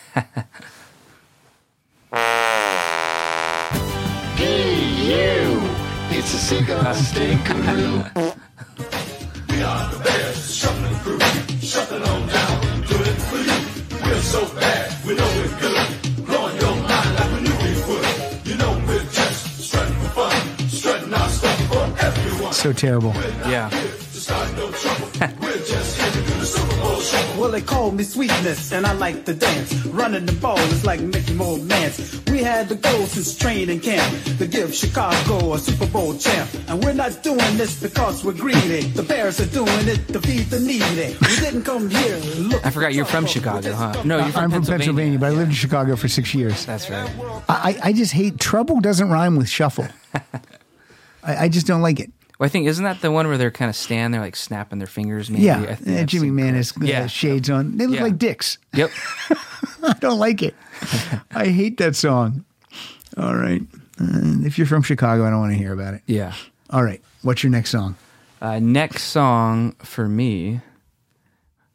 Hey, you! It's a cigar stinkeroo. We are the Bears, shuffling crew. Shuffling on down, do it for you. We're so bad, we know we're good. Blowing your mind like we knew we would. You know we're just strutting for fun. Strutting our stuff for everyone. So terrible. Yeah. We're just here to do the Super Bowl shuffle. Well, they call me Sweetness, and I like to dance. Running the ball is like making more mans. We had the goal since training camp to give Chicago a Super Bowl champ. And we're not doing this because we're greedy. The Bears are doing it to feed the needy. We didn't come here look. I forgot you're from Chicago, huh? No, you're from I'm from Pennsylvania, but I lived in Chicago for 6 years. That's right. I just hate trouble doesn't rhyme with shuffle. I just don't like it. Well, I think, isn't that the one where they're kind of stand there, like snapping their fingers? Maybe? Yeah, Jimmy Man has shades on. They look like dicks. Yep. I don't like it. I hate that song. All right. If you're from Chicago, I don't want to hear about it. Yeah. All right. What's your next song? Next song for me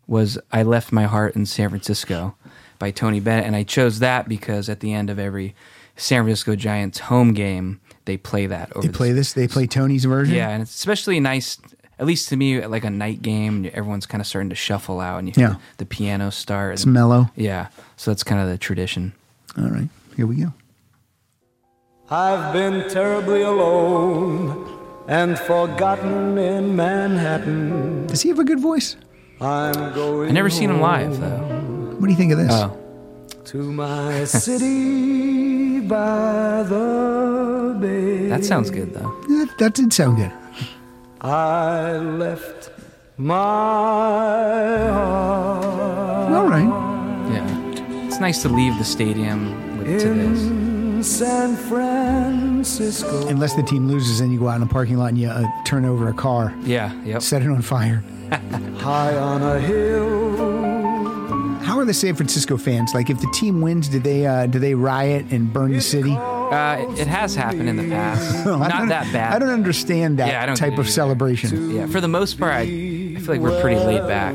was I Left My Heart in San Francisco by Tony Bennett. And I chose that because at the end of every San Francisco Giants home game, they play that. They play Tony's version? Yeah, and it's especially nice, at least to me, like a night game. Everyone's kind of starting to shuffle out, and you hear the piano start. It's mellow. Yeah, so that's kind of the tradition. All right, here we go. I've been terribly alone and forgotten in Manhattan. Does he have a good voice? I'm going I've never seen him live, though. What do you think of this? Oh. to my city by the bay. That sounds good, though. That did sound good. I left my heart. All right. Yeah. It's nice to leave the stadium to this. San Francisco. Unless the team loses and you go out in the parking lot and you turn over a car. Yeah, yep. Set it on fire. High on a hill. How are the San Francisco fans? Like, if the team wins, do they riot and burn the city? It has happened in the past. Not that bad. I don't understand that type of celebration. Yeah, for the most part, I feel like we're pretty laid back.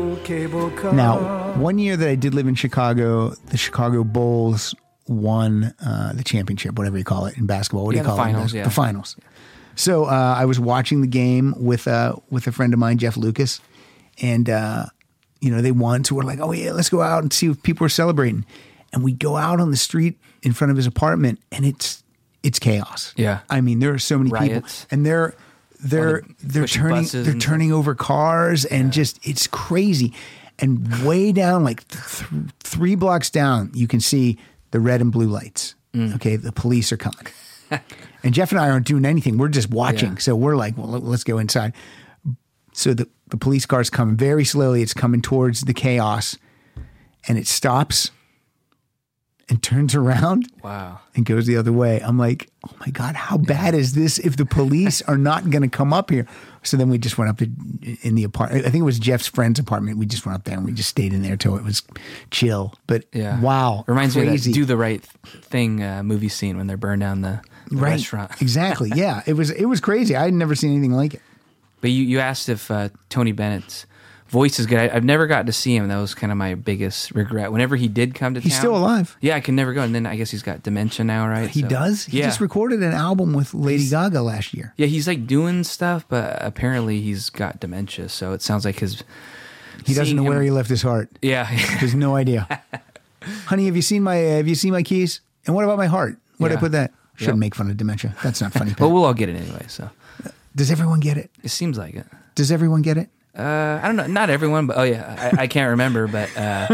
Now, one year that I did live in Chicago, the Chicago Bulls won the championship, whatever you call it in basketball. What do you call finals, it? The finals. So I was watching the game with a friend of mine, Jeff Lucas, and they won. So we're like, oh yeah, let's go out and see if people are celebrating. And we go out on the street in front of his apartment, and it's chaos. Yeah, I mean, there are so many riots. people, and they're turning over cars, and just it's crazy. And way down, like 3 blocks down, you can see the red and blue lights. Okay, the police are coming. And Jeff and I aren't doing anything. We're just watching. Yeah. So we're like, well, let's go inside. So the police car's coming very slowly. It's coming towards the chaos. And it stops and turns around. Wow. And goes the other way. I'm like, oh my God, how bad is this if the police are not going to come up here? So then we just went up in the apartment. I think it was Jeff's friend's apartment. We just went up there and we just stayed in there till it was chill. But wow. Reminds crazy. me of that Do the Right Thing movie scene when they're burned down the restaurant. Exactly. Yeah. It was crazy. I had never seen anything like it. But you asked if Tony Bennett's voice is good. I've never got to see him. That was kind of my biggest regret. Whenever he did come to town. He's still alive. Yeah, I can never go. And then I guess he's got dementia now, right? He does? He just recorded an album with Lady Gaga last year. Yeah, he's like doing stuff, but apparently he's got dementia. So it sounds like he doesn't know where he left his heart. Yeah. He has no idea. Honey, have you seen my keys? And what about my heart? Where did I put that? Shouldn't make fun of dementia. That's not funny. But we'll all get it anyway, so. Does everyone get it? It seems like it. Does everyone get it? I don't know. Not everyone, but I can't remember. But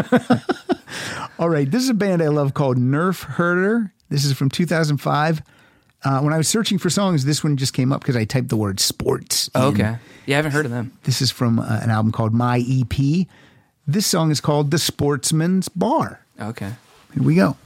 all right, this is a band I love called Nerf Herder. This is from 2005. When I was searching for songs, this one just came up because I typed the word sports. Oh, okay. Yeah, I haven't heard of them. This is from an album called My EP. This song is called The Sportsman's Bar. Okay. Here we go.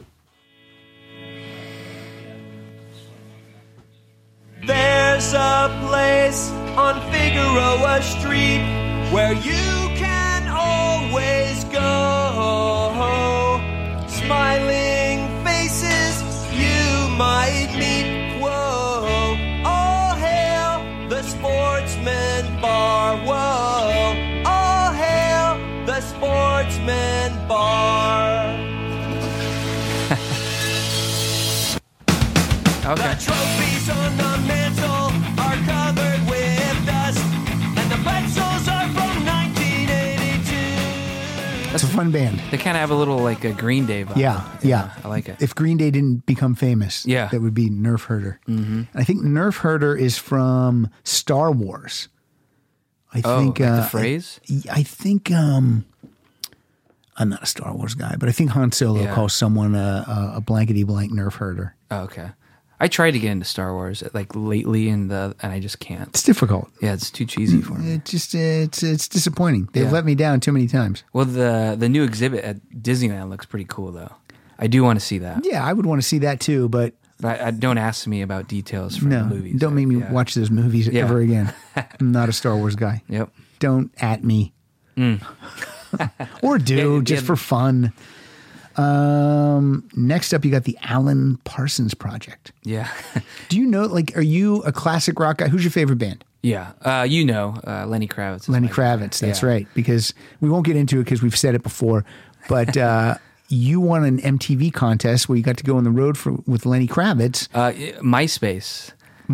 There's a place on Figueroa Street where you can always go. Smiling faces you might meet. Whoa, all hail the Sportsman Bar. Whoa, all hail the Sportsman Bar. Okay. The trophies on the mantle are covered with dust, and the pretzels are from 1982. It's a fun band. They kind of have a little like a Green Day vibe. Yeah. I like it. If Green Day didn't become famous, that would be Nerf Herder. Mm-hmm. I think Nerf Herder is from Star Wars. I think like the phrase? I think I'm not a Star Wars guy, but I think Han Solo calls someone a blankety blank Nerf Herder. Oh, okay. I tried to get into Star Wars like lately, and I just can't. It's difficult. Yeah, it's too cheesy for me. It's disappointing. They've let me down too many times. Well, the new exhibit at Disneyland looks pretty cool, though. I do want to see that. Yeah, I would want to see that too, but don't ask me about details from the movies. Don't make me watch those movies ever again. I'm not a Star Wars guy. Yep. Don't at me. Or do just for fun. Next up, you got the Alan Parsons Project. Yeah. Do you know, like, are you a classic rock guy? Who's your favorite band? Yeah. Lenny Kravitz. Lenny Kravitz, that's right. Because we won't get into it because we've said it before, but you won an MTV contest where you got to go on the road with Lenny Kravitz. MySpace.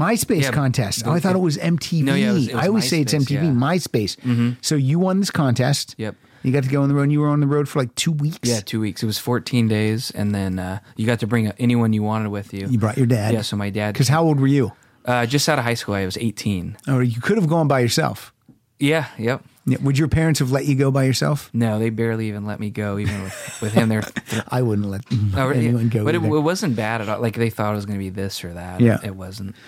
Contest. I thought it was MTV. No, yeah, it was I always say it's MTV, yeah. MySpace. Mm-hmm. So you won this contest. Yep. You got to go on the road, and you were on the road for like 2 weeks? Yeah, 2 weeks. It was 14 days, and then you got to bring anyone you wanted with you. You brought your dad? Yeah, so my dad. Because how old were you? Just out of high school, I was 18. Or you could have gone by yourself. Yeah, yep. Yeah, would your parents have let you go by yourself? No, they barely even let me go, even with him there. I wouldn't let anyone go. But it wasn't bad at all. Like, they thought it was going to be this or that. Yeah. It wasn't.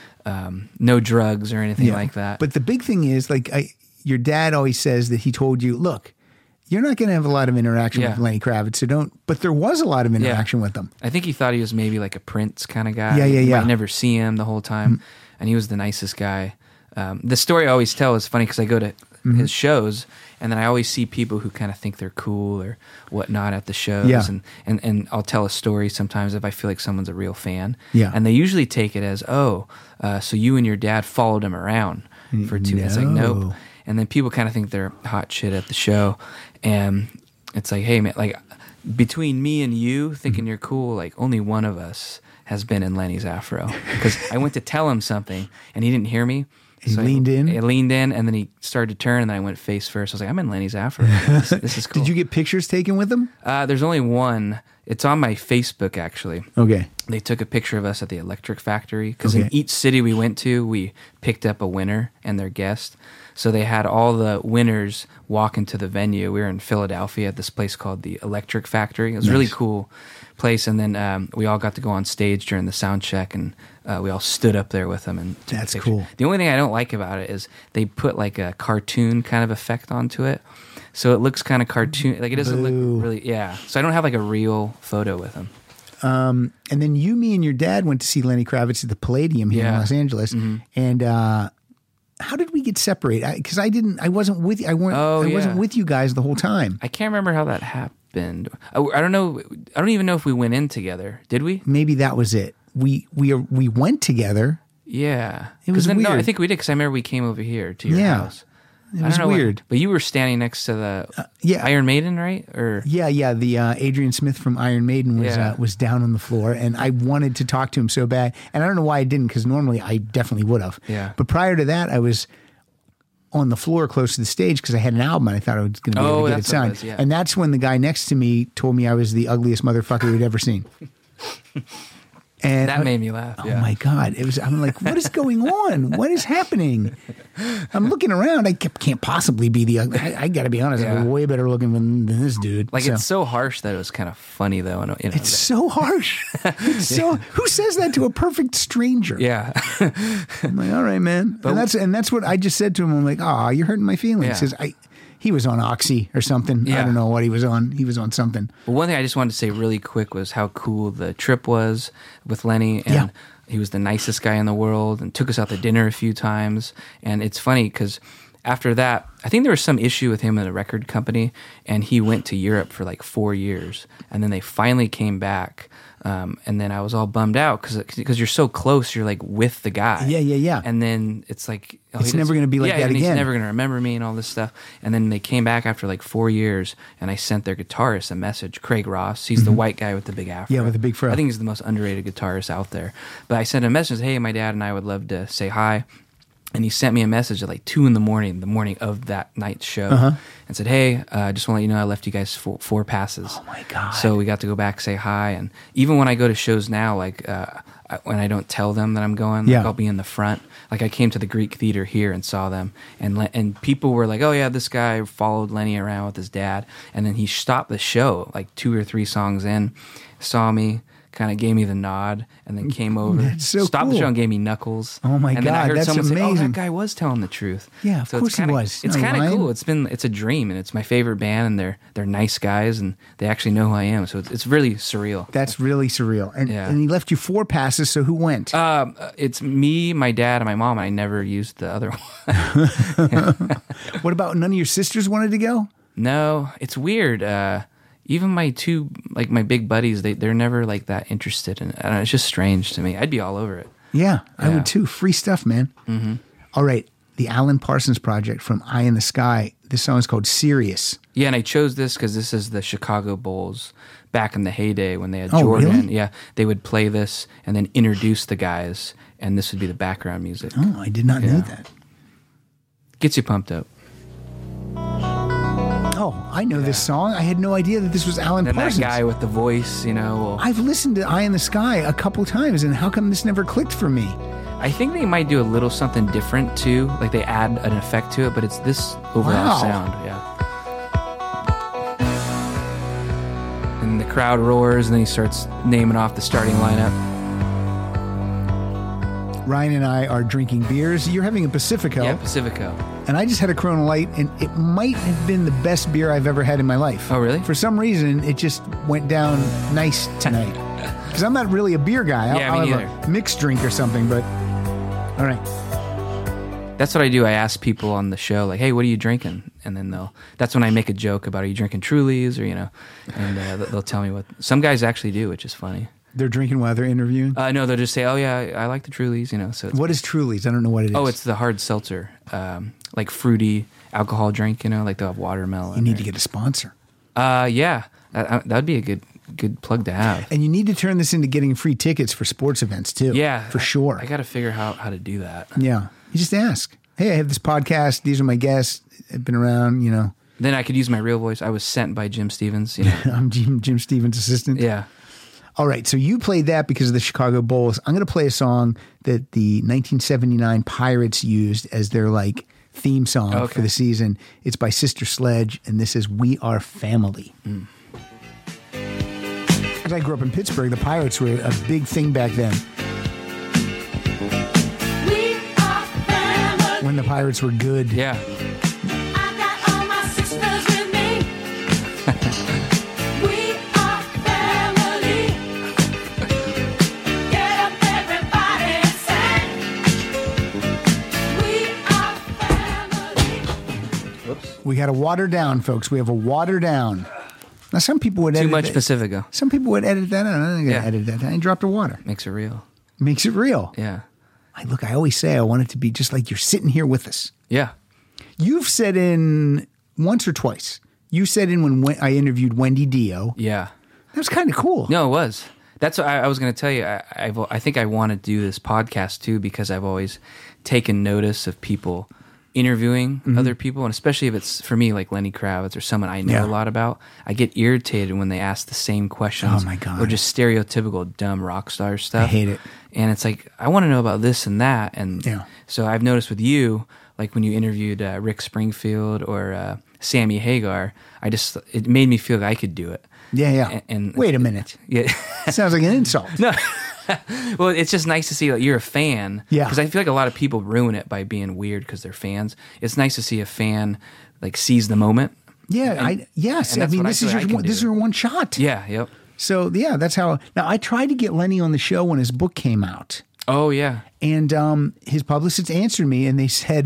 No drugs or anything like that. But the big thing is, like, your dad always says that he told you, look, you're not going to have a lot of interaction with Lenny Kravitz, so don't. But there was a lot of interaction with him. I think he thought he was maybe like a Prince kind of guy. Yeah. You might never see him the whole time. And he was the nicest guy. The story I always tell is funny because I go to his shows, and then I always see people who kind of think they're cool or whatnot at the shows. Yeah. And I'll tell a story sometimes if I feel like someone's a real fan. Yeah. And they usually take it as, so you and your dad followed him around for 2 minutes. It's like, nope. And then people kind of think they're hot shit at the show. And it's like, hey, man, like between me and you thinking you're cool, like only one of us has been in Lenny's afro. Because I went to tell him something and he didn't hear me. He leaned in? He leaned in, and then he started to turn, and then I went face first. I was like, I'm in Lenny's afro. This is cool. Did you get pictures taken with him? There's only one. It's on my Facebook, actually. Okay. They took a picture of us at the Electric Factory, because in each city we went to, we picked up a winner and their guest. So they had all the winners walk into the venue. We were in Philadelphia at this place called the Electric Factory. It was a really cool place. And then we all got to go on stage during the sound check, and we all stood up there with them. And that's cool. The only thing I don't like about it is they put like a cartoon kind of effect onto it. So it looks kind of cartoon. Like it doesn't look really, So I don't have like a real photo with him. And then me and your dad went to see Lenny Kravitz at the Palladium here in Los Angeles. And how did we get separated? Because I wasn't with you. I wasn't with you guys the whole time. I can't remember how that happened. I don't know. I don't even know if we went in together. Did we? Maybe that was it. We went together. Yeah. It was weird. No, I think we did because I remember we came over here to your house. It was weird. But you were standing next to the Iron Maiden, right? Or the Adrian Smith from Iron Maiden was down on the floor, and I wanted to talk to him so bad. And I don't know why I didn't, because normally I definitely would have. Yeah. But prior to that, I was on the floor close to the stage because I had an album and I thought I was going to be able to get it signed. And that's when the guy next to me told me I was the ugliest motherfucker he'd ever seen. And that made me laugh. Oh my God. I'm like, what is going on? What is happening? I'm looking around. I can't possibly be the ugly. I got to be honest. I'm way better looking than this dude. Like, it's so harsh that it was kind of funny, though. It's so harsh. Who says that to a perfect stranger? Yeah. I'm like, all right, man. And that's what I just said to him. I'm like, oh, you're hurting my feelings. Because he was on Oxy or something. Yeah. I don't know what he was on. He was on something. Well, one thing I just wanted to say really quick was how cool the trip was with Lenny. And he was the nicest guy in the world and took us out to dinner a few times. And it's funny because after that, I think there was some issue with him at a record company, and he went to Europe for like 4 years. And then they finally came back. And then I was all bummed out because you're so close, you're like with the guy. Yeah. And then it's like, it's never going to be like that again. He's never going to remember me and all this stuff. And then they came back after like 4 years, and I sent their guitarist a message, Craig Ross. He's the white guy with the big afro. Yeah, with the big fro. I think he's the most underrated guitarist out there. But I sent him a message, hey, my dad and I would love to say hi. And he sent me a message at like 2 a.m, the morning of that night's show, and said, hey, just want to let you know I left you guys 4 passes. Oh, my God. So we got to go back, say hi. And even when I go to shows now, like when I don't tell them that I'm going, like I'll be in the front. Like I came to the Greek Theater here and saw them. And people were like, oh, yeah, this guy followed Lenny around with his dad. And then he stopped the show like 2 or 3 songs in, saw me, kind of gave me the nod, and then came over, stopped the show and gave me knuckles. Oh my God, then I heard that's someone amazing! say, oh, that guy was telling the truth. Yeah, of course he was. It's kind of cool. It's a dream, and it's my favorite band, and they're nice guys, and they actually know who I am. So it's really surreal. That's really surreal. And he left you 4 passes. So who went? It's me, my dad, and my mom. I never used the other one. What about none of your sisters wanted to go? No, it's weird. Even my 2, like my big buddies, they're never like that interested in it. It's just strange to me. I'd be all over it. Yeah, I would too. Free stuff, man. Mm-hmm. All right. the Alan Parsons Project from Eye in the Sky. This song is called Serious. Yeah, and I chose this because this is the Chicago Bulls back in the heyday when they had Oh, Jordan. really? Yeah, they would play this and then introduce the guys, and this would be the background music. Oh, I did not know that. Gets you pumped up. Oh, I know this song. I had no idea that this was Alan And Parsons. that guy with the voice, I've listened to Eye in the Sky a couple times, and how come this never clicked for me? I think they might do a little something different too. Like they add an effect to it, but it's this overall Wow. sound. Yeah. And the crowd roars, and then he starts naming off the starting lineup. Ryan and I are drinking beers. You're having a Pacifico, Yeah, Pacifico. and I just had a Corona Light, and it might have been the best beer I've ever had in my life. Oh, really? For some reason, it just went down nice tonight. Because I'm not really a beer guy. Yeah, I'll me have neither. a mixed drink or something, but all right. That's what I do. I ask people on the show, like, "Hey, what are you drinking?" And then that's when I make a joke about, "Are you drinking Trulies?" Or and they'll tell me what. Some guys actually do, which is funny. They're drinking while they're interviewing. No, they'll just say, "Oh yeah, I like the Trulies," So it's, What is Truly's? I don't know what it is. oh, it's the hard seltzer, like fruity alcohol drink. Like they'll have watermelon. You need to get a sponsor. Yeah, that'd be a good plug to have. And you need to turn this into getting free tickets for sports events too. Yeah, for sure. I got to figure how to do that. Yeah. You just ask. Hey, I have this podcast. These are my guests. I've been around, Then I could use my real voice. I was sent by Jim Stevens. I'm Jim Stevens' assistant. Yeah. All right. So you played that because of the Chicago Bulls. I'm going to play a song that the 1979 Pirates used as their theme song for the season. It's by Sister Sledge, and this is We Are Family. As I grew up in Pittsburgh, the Pirates were a big thing back then. We are family. When the Pirates were good. Yeah. I got all my sisters with me. We are family. Get up, everybody, and sing. We are family. We got to water down, folks. We have a water down. Now, some people would edit Too much that- Pacifico. Some people would edit that out. I'm not going to Yeah. edit that. I dropped the water. Makes it real. Makes it real. Yeah. I always say I want it to be just like you're sitting here with us. Yeah. You've said in once or twice. You said in when I interviewed Wendy Dio. Yeah. That was kind of cool. No, it was. That's what I was going to tell you. I think I want to do this podcast too because I've always taken notice of people interviewing other people, and especially if it's for me like Lenny Kravitz or someone I know Yeah. a lot about. I get irritated when they ask the same questions. Oh, my God. Or just stereotypical dumb rock star stuff. I hate it. And it's like I want to know about this and that. And Yeah. so I've noticed with you, like when you interviewed Rick Springfield or Sammy Hagar, it made me feel like I could do it. Yeah. And wait a minute. Yeah. Sounds like an insult. No. Well, it's just nice to see that you're a fan. Yeah. Because I feel like a lot of people ruin it by being weird because they're fans. It's nice to see a fan seize the moment. Yeah. Yes. and I that's mean, what I this feel is like I can this is do. your one shot. Yeah. Yep. So yeah, that's how. Now I tried to get Lenny on the show when his book came out. Oh yeah. And his publicist answered me, and they said,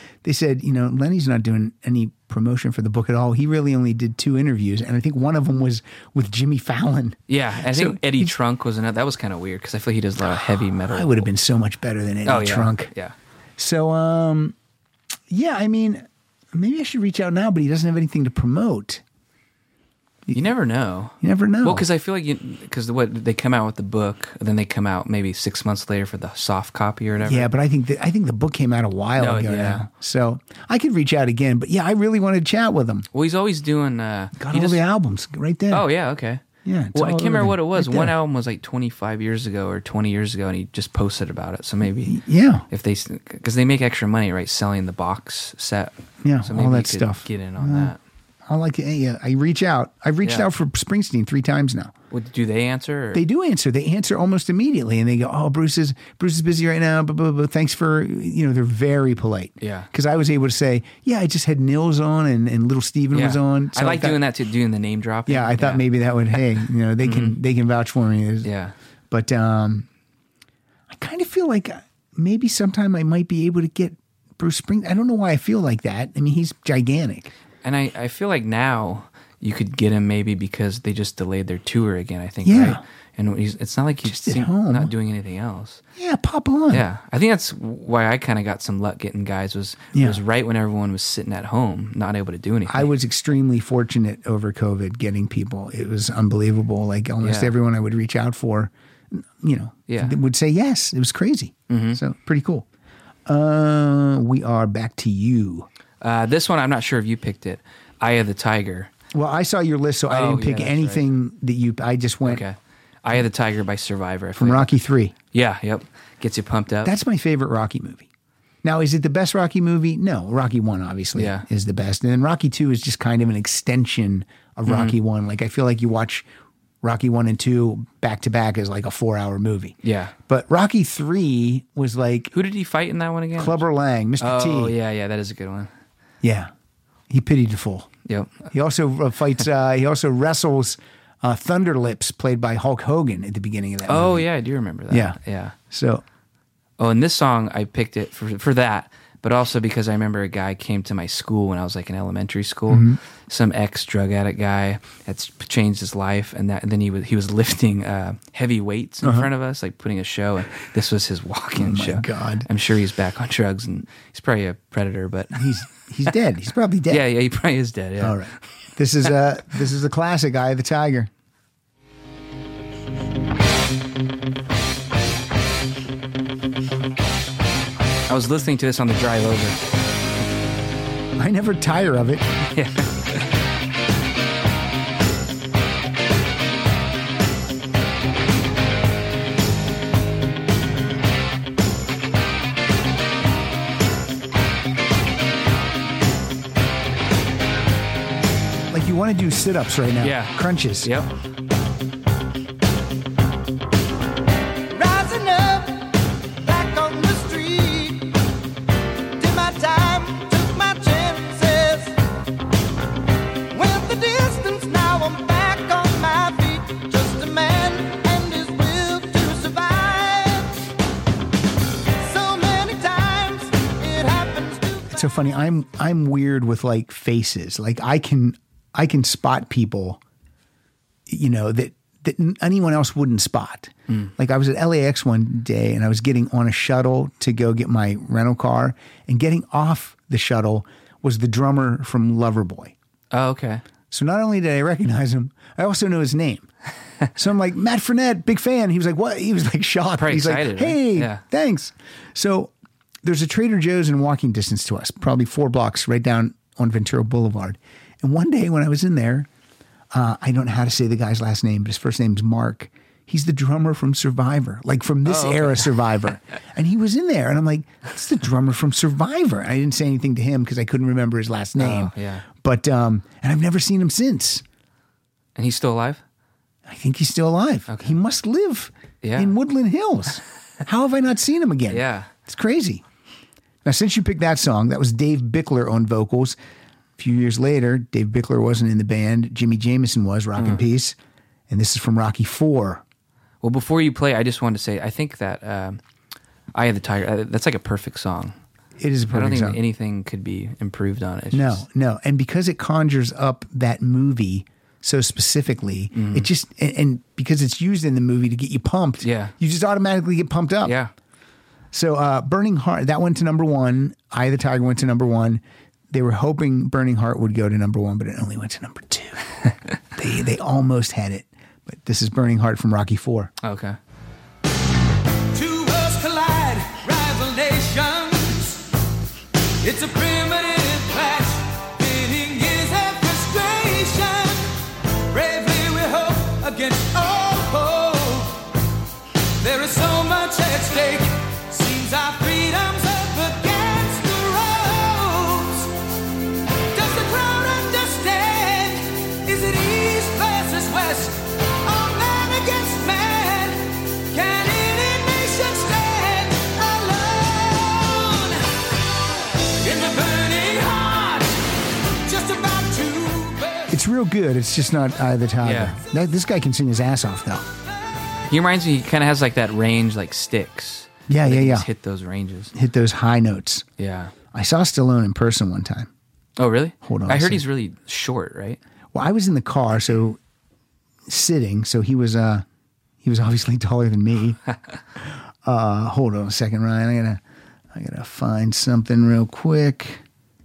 Lenny's not doing any promotion for the book at all. He really only did 2 interviews, and I think one of them was with Jimmy Fallon. Yeah. I think So Eddie Trunk was another. That was kind of weird because I feel like he does a lot of heavy metal. I would have been so much better than Eddie Oh yeah. Trunk. Yeah. So, yeah, I mean, maybe I should reach out now, but he doesn't have anything to promote. You never know. You never know. Well, because I feel like because they come out with the book, then they come out maybe 6 months later for the soft copy or whatever. Yeah, but I think the book came out a while Oh, ago yeah. now. So I could reach out again, but yeah, I really want to chat with him. Well, he's always doing. Got all the albums right there. Oh yeah. Okay. Yeah. it's Well, I all can't remember over what it was. right One there. album was like 25 years ago or 20 years ago, and he just posted about it. So maybe, Yeah. if because they make extra money, right, selling the box set. Yeah, so all maybe that you could stuff. Get in on that. I like it. Yeah, I reach out. I've reached Yeah. out for Springsteen 3 times now. Well, do they answer? Or? They do answer. They answer almost immediately, and they go, "Oh, Bruce is busy right now." But thanks for they're very polite. Yeah. because I was able to say, "Yeah, I just had Nils on and Little Steven was on." I like doing that too, doing the name dropping. Yeah, I thought maybe that would. Hey, they can vouch for me. Yeah. But I kind of feel like maybe sometime I might be able to get Bruce Springsteen. I don't know why I feel like that. I mean, he's gigantic. And I feel like now you could get him maybe because they just delayed their tour again, I think, Yeah. right? And it's not like he's Just at home. not doing anything else. Yeah, pop on. Yeah, I think that's why I kind of got some luck getting guys. It was right when everyone was sitting at home, not able to do anything. I was extremely fortunate over COVID getting people. It was unbelievable. Like almost Yeah. everyone I would reach out for, Yeah. would say yes. It was crazy. So pretty cool. We are back to you. This one, I'm not sure if you picked it. Eye of the Tiger. Well, I saw your list, so I Oh, didn't yeah, pick that's anything that I just went Okay, Eye of the Tiger by Survivor. I from feel like- Rocky 3. Yeah, yep. Gets you pumped up. That's my favorite Rocky movie. Now, is it the best Rocky movie? No. Rocky 1, obviously, Yeah. is the best. And then Rocky 2 is just kind of an extension of Rocky 1. Like, I feel like you watch Rocky 1 and 2 back to back as like a 4-hour movie. Yeah. But Rocky 3 was like Who did he fight in that one again? Clubber Lang, Mr. Oh, T. yeah, that is a good one. Yeah. He pitied the fool. Yep. He also fights, he also wrestles Thunder Lips, played by Hulk Hogan at the beginning of that movie. Oh, yeah, I do remember that. Yeah. Yeah. So, Oh, and this song, I picked it for that, but also because I remember a guy came to my school when I was like in elementary school, some ex-drug addict guy that's changed his life, and then he was lifting heavy weights in front of us, like putting a show, and this was his walk-in show. God. I'm sure he's back on drugs, and he's probably a predator, but he's dead. He's probably dead. yeah, he probably is dead. Yeah. All right. This is a classic, Eye of the Tiger. I was listening to this on the drive over. I never tire of it. Yeah. Like you want to do sit-ups right now. Yeah. Crunches. Yep. Rising up, back on the street. Did my time, took my chances. Went the distance, now I'm back on my feet. Just a man and his will to survive. So many times it happens to. It's so funny. I'm weird with like faces. Like I can spot people, that anyone else wouldn't spot. Like I was at LAX one day and I was getting on a shuttle to go get my rental car, and getting off the shuttle was the drummer from Loverboy. Oh, okay. So not only did I recognize him, I also know his name. So I'm like, Matt Fournette, big fan. He was like, what? He was like shocked. Probably He's excited, like, right? hey, Yeah. thanks. So there's a Trader Joe's in walking distance to us, probably 4 blocks right down on Ventura Boulevard. And one day when I was in there, I don't know how to say the guy's last name, but his first name's Mark. He's the drummer from Survivor, like from this era Survivor. And he was in there, and I'm like, that's the drummer from Survivor. And I didn't say anything to him because I couldn't remember his last name. Oh, yeah. But, and I've never seen him since. And he's still alive? I think he's still alive. Okay. He must live Yeah. in Woodland Hills. How have I not seen him again? Yeah. It's crazy. Now, since you picked that song, that was Dave Bickler on vocals. A few years later, Dave Bickler wasn't in the band. Jimmy Jameson was, rock in peace. And this is from Rocky 4. Well, before you play, I just wanted to say, I think that Eye of the Tiger, that's like a perfect song. It is a I don't perfect think song. anything could be improved on it. It's No, just- no. And because it conjures up that movie so specifically, it just, and because it's used in the movie to get you pumped, Yeah. you just automatically get pumped up. Yeah. So Burning Heart, that went to number 1. Eye of the Tiger went to number 1. They were hoping Burning Heart would go to number 1, but it only went to number 2. They almost had it. But this is Burning Heart from Rocky 4. Okay. Two worlds collide, rival nations. It's a primitive clash, pitting years of frustration. Bravely we hope against all hope. There is so much at stake. Seems our freedom's up against the ropes. Does the crowd understand? Is it east versus west? Or man against man? Can any nation stand alone? In the burning heart, just about to burst. It's real good. It's just not Eye of the Tiger. Yeah. This guy can sing his ass off, though. He reminds me, he kind of has like that range like Styx. Yeah, They yeah, yeah. just hit those ranges. Hit those high notes. Yeah. I saw Stallone in person one time. Oh, really? Hold on I a heard second. he's really short, right? Well, I was in the car, so sitting. So he was obviously taller than me. Hold on a second, Ryan. I gotta find something real quick.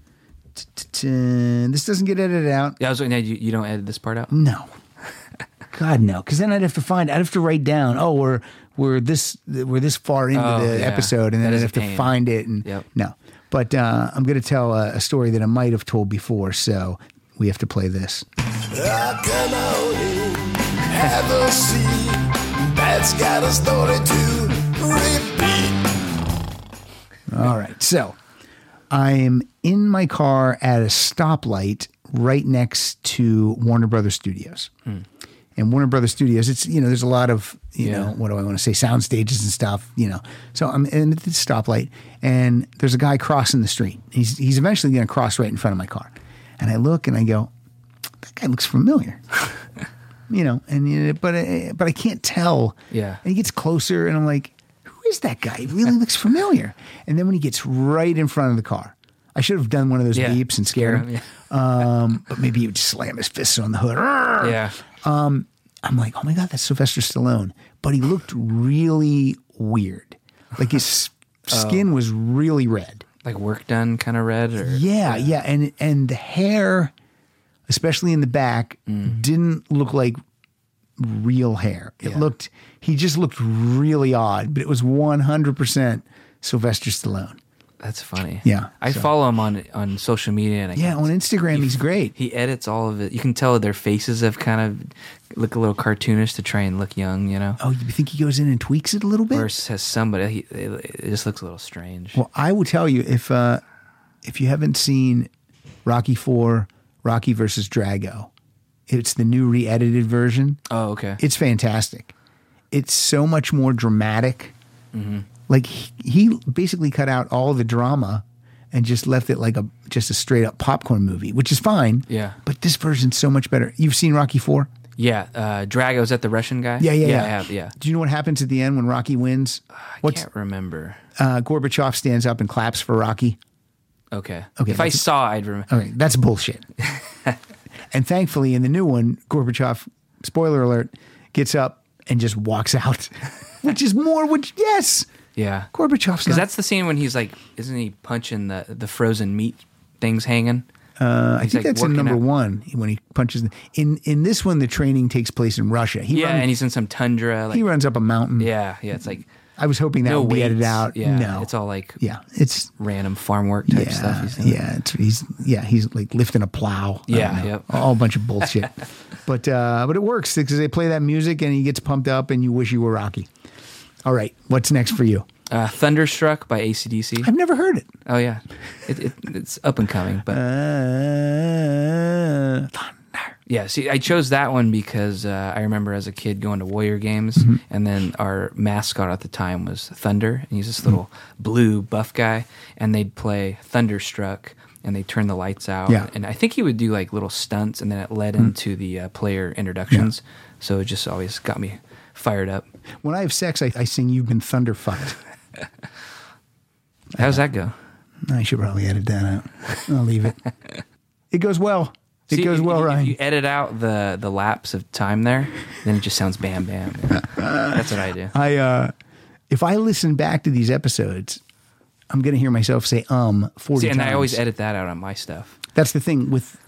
This doesn't get edited out. Yeah, I was like, you don't edit this part out? No. God, no. Because then I'd have to write down, we're this far into the episode, and then I'd have to find it. And no. But I'm going to tell a story that I might have told before, so we have to play this. I can only have a seat that's got a story to repeat. All right. So I am in my car at a stoplight right next to Warner Brothers Studios. And Warner Brothers Studios, it's, there's a lot of, what do I want to say, sound stages and stuff, So I'm in the stoplight, and there's a guy crossing the street. He's eventually going to cross right in front of my car. And I look and I go, that guy looks familiar. But I can't tell. Yeah. And he gets closer, and I'm like, who is that guy? He really looks familiar. And then when he gets right in front of the car, I should have done one of those beeps and scared him. But maybe he would just slam his fists on the hood. Yeah. I'm like, oh my God, that's Sylvester Stallone. But he looked really weird. Like his skin was really red. Like work done kind of red? Or Yeah. And the hair, especially in the back, didn't look like real hair. He just looked really odd, but it was 100% Sylvester Stallone. That's funny. Yeah. I follow him on social media. And on Instagram, he's great. He edits all of it. You can tell their faces have kind of look a little cartoonish to try and look young, Oh, you think he goes in and tweaks it a little bit? Or has somebody, it just looks a little strange. Well, I will tell you, if you haven't seen Rocky IV, Rocky versus Drago, it's the new re-edited version. Oh, okay. It's fantastic. It's so much more dramatic. Mm-hmm. Like he basically cut out all the drama and just left it like just a straight up popcorn movie, which is fine. Yeah. But this version's so much better. You've seen Rocky IV? Yeah. Drago's that the Russian guy? Yeah. I have, yeah. Do you know what happens at the end when Rocky wins? I can't remember. Gorbachev stands up and claps for Rocky. Okay. If I saw, I'd remember. Okay, that's bullshit. And thankfully in the new one, Gorbachev, spoiler alert, gets up and just walks out. Yes. Yeah. Gorbachev's because that's the scene when he's like, isn't he punching the frozen meat things hanging? I think that's in number one when he punches. In this one, the training takes place in Russia. And he's in some tundra. He runs up a mountain. Yeah. It's like I was hoping that would be edited out. Yeah, no, it's all like it's random farm work type stuff. He's like lifting a plow. A bunch of bullshit. but it works because they play that music and he gets pumped up and you wish you were Rocky. All right, what's next for you? Thunderstruck by AC/DC. I've never heard it. Oh yeah, it's up and coming. But Thunder. Yeah, see, I chose that one because I remember as a kid going to Warrior games, and then our mascot at the time was Thunder, and he's this little blue buff guy, and they'd play Thunderstruck, and they'd turn the lights out, and I think he would do like little stunts, and then it led into the player introductions, so it just always got me fired up. When I have sex, I sing "You've Been Thunderfucked." How's that go? I should probably edit that out. I'll leave it. It goes well. It goes well, Ryan. If you edit out the lapse of time there, then it just sounds bam, bam. That's what I do. If I listen back to these episodes, I'm going to hear myself say 40 times. And I always edit that out on my stuff. That's the thing with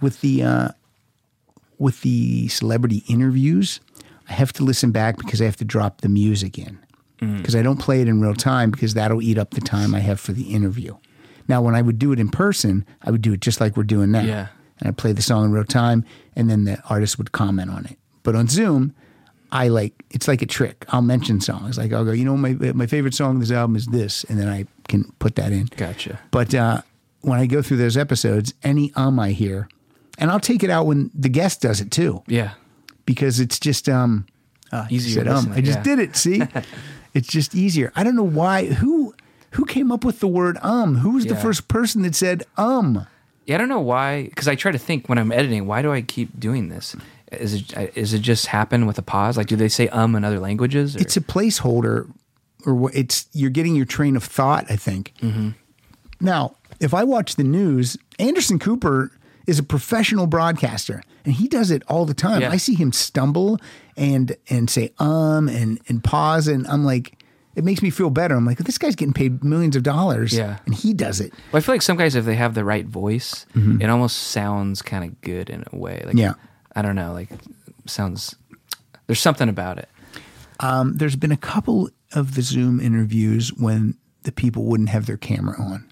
the celebrity interviews. I have to listen back because I have to drop the music in because I don't play it in real time because that'll eat up the time I have for the interview. Now, when I would do it in person, I would do it just like we're doing now. Yeah. And I'd play the song in real time, and then the artist would comment on it. But on Zoom, it's like a trick. I'll mention songs. Like I'll go, my favorite song on this album is this, and then I can put that in. Gotcha. But when I go through those episodes, any I hear, and I'll take it out when the guest does it too. Yeah. Because it's just easier. I just did it. See, it's just easier. I don't know why. Who came up with the word Who was the first person that said Yeah, I don't know why. Because I try to think when I'm editing, why do I keep doing this? Is it just happen with a pause? Like, do they say in other languages? Or? It's a placeholder, or you're getting your train of thought. I think. Mm-hmm. Now, if I watch the news, Anderson Cooper is a professional broadcaster, and he does it all the time. Yeah. I see him stumble and say and pause, and I'm like, it makes me feel better. I'm like, this guy's getting paid millions of dollars, Yeah. and he does it. Well, I feel like some guys, if they have the right voice, it almost sounds kind of good in a way. Like, Yeah. I don't know, like sounds. There's something about it. There's been a couple of the Zoom interviews when the people wouldn't have their camera on.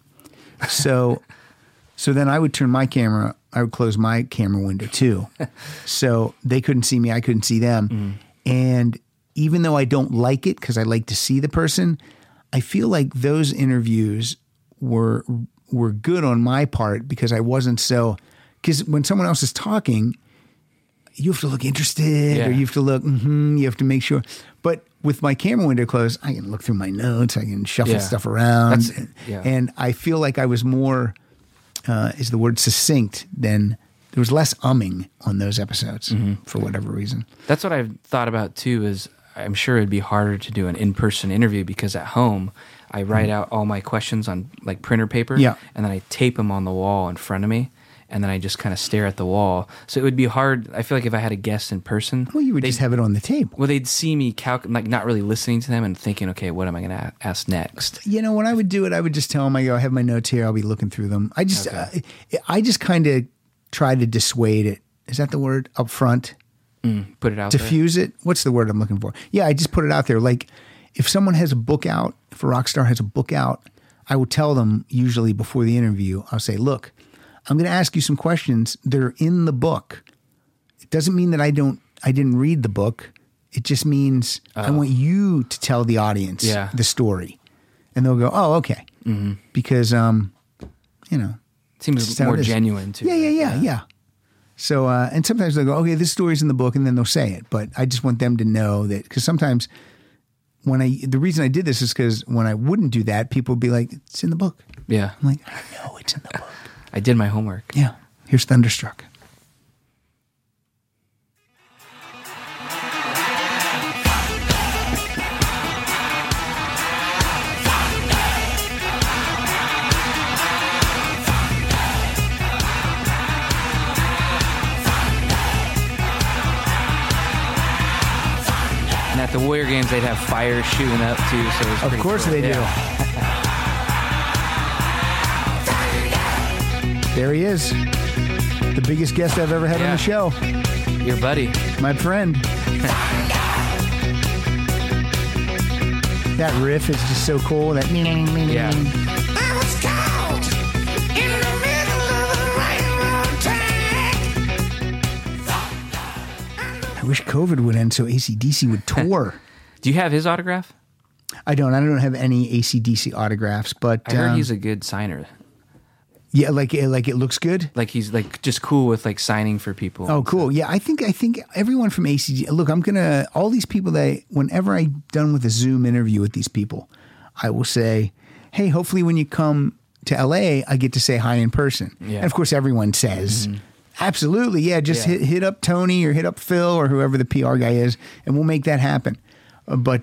So then I would turn my camera, I would close my camera window too. So they couldn't see me, I couldn't see them. And even though I don't like it because I like to see the person, I feel like those interviews were good on my part because I wasn't so, because when someone else is talking, you have to look interested or you have to look, you have to make sure. But with my camera window closed, I can look through my notes, I can shuffle stuff around. And I feel like I was more, is the word succinct than, there was less umming on those episodes for whatever reason. That's what I've thought about too, is I'm sure it'd be harder to do an in-person interview because at home, I write out all my questions on like printer paper and then I tape them on the wall in front of me. And then I just kind of stare at the wall. So it would be hard. I feel like if I had a guest in person, Well, you would just have it on the table. well, they'd see me like not really listening to them and thinking, okay, what am I going to ask next? You know, when I would do it, I would just tell them, I go, I have my notes here. I'll be looking through them. I just kind of try to dissuade it. Is that the word? Up front? Put it out there. Diffuse it? What's the word I'm looking for? Yeah, I just put it out there. Like if someone has a book out, if a rock star has a book out, I will tell them usually before the interview, I'll say, look, I'm going to ask you some questions. They're in the book. It doesn't mean that I didn't read the book. It just means I want you to tell the audience the story. And they'll go, oh, okay. Because, you know. Seems more genuine too. Yeah. So, and sometimes they'll go, okay, this story's in the book, and then they'll say it. But I just want them to know that, because sometimes the reason I did this is because when I wouldn't do that, people would be like, it's in the book. Yeah. I'm like, I know it's in the book. I did my homework. Yeah. Here's Thunderstruck. And at the Warrior games, they'd have fire shooting up too. So it was Of pretty course cool. they do. Yeah. There he is. The biggest guest I've ever had on the show. Your buddy. My friend. That riff is just so cool. That Yeah. I was caught in the middle of the railroad track. I wish COVID would end so AC/DC would tour. Do you have his autograph? I don't have any AC/DC autographs, but I heard he's a good signer. yeah, like it looks good. Like he's like just cool with like signing for people. Oh, cool. Yeah, I think everyone from ACG. Look, all these people whenever I'm done with a Zoom interview with these people, I will say, hey, hopefully when you come to LA, I get to say hi in person. Yeah. And of course, everyone says, absolutely, yeah, just hit up Tony or hit up Phil or whoever the PR guy is, and we'll make that happen. But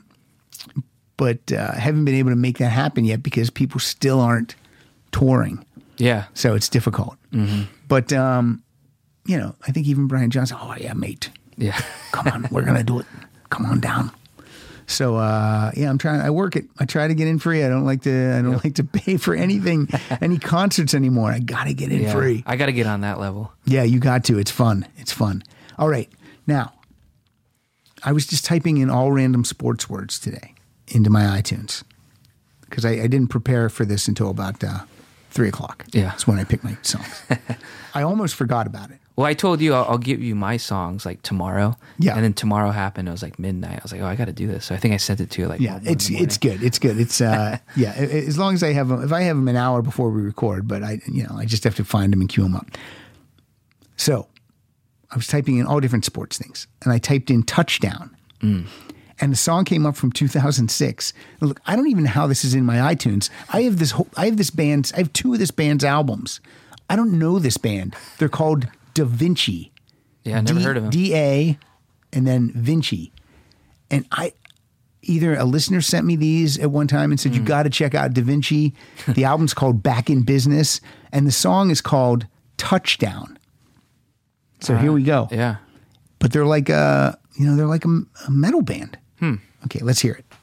haven't been able to make that happen yet because people still aren't touring. Yeah. So it's difficult. But, I think even Brian Johnson, oh, yeah, mate. Yeah. Come on, we're going to do it. Come on down. So, I'm trying. I work it. I try to get in free. I don't like to pay for anything, any concerts anymore. I got to get in free. I got to get on that level. Yeah, you got to. It's fun. It's fun. All right. Now, I was just typing in all random sports words today into my iTunes because I didn't prepare for this until about 3 o'clock. Yeah. That's when I pick my songs. I almost forgot about it. Well, I told you I'll give you my songs like tomorrow. Yeah. And then tomorrow happened. It was like midnight. I was like, oh, I got to do this. So I think I sent it to you like Yeah, 1 in the it's morning. good. It's good. It's as long as I have them. If I have them an hour before we record, but I just have to find them and queue them up. So I was typing in all different sports things, and I typed in touchdown. And the song came up from 2006. And look, I don't even know how this is in my iTunes. I have two of this band's albums. I don't know this band. They're called Da Vinci. Yeah, I never heard of them. D-A and then Vinci. And either a listener sent me these at one time and said, you got to check out Da Vinci. The album's called Back in Business. And the song is called Touchdown. So here we go. Yeah. But they're like a metal band. Okay, let's hear it.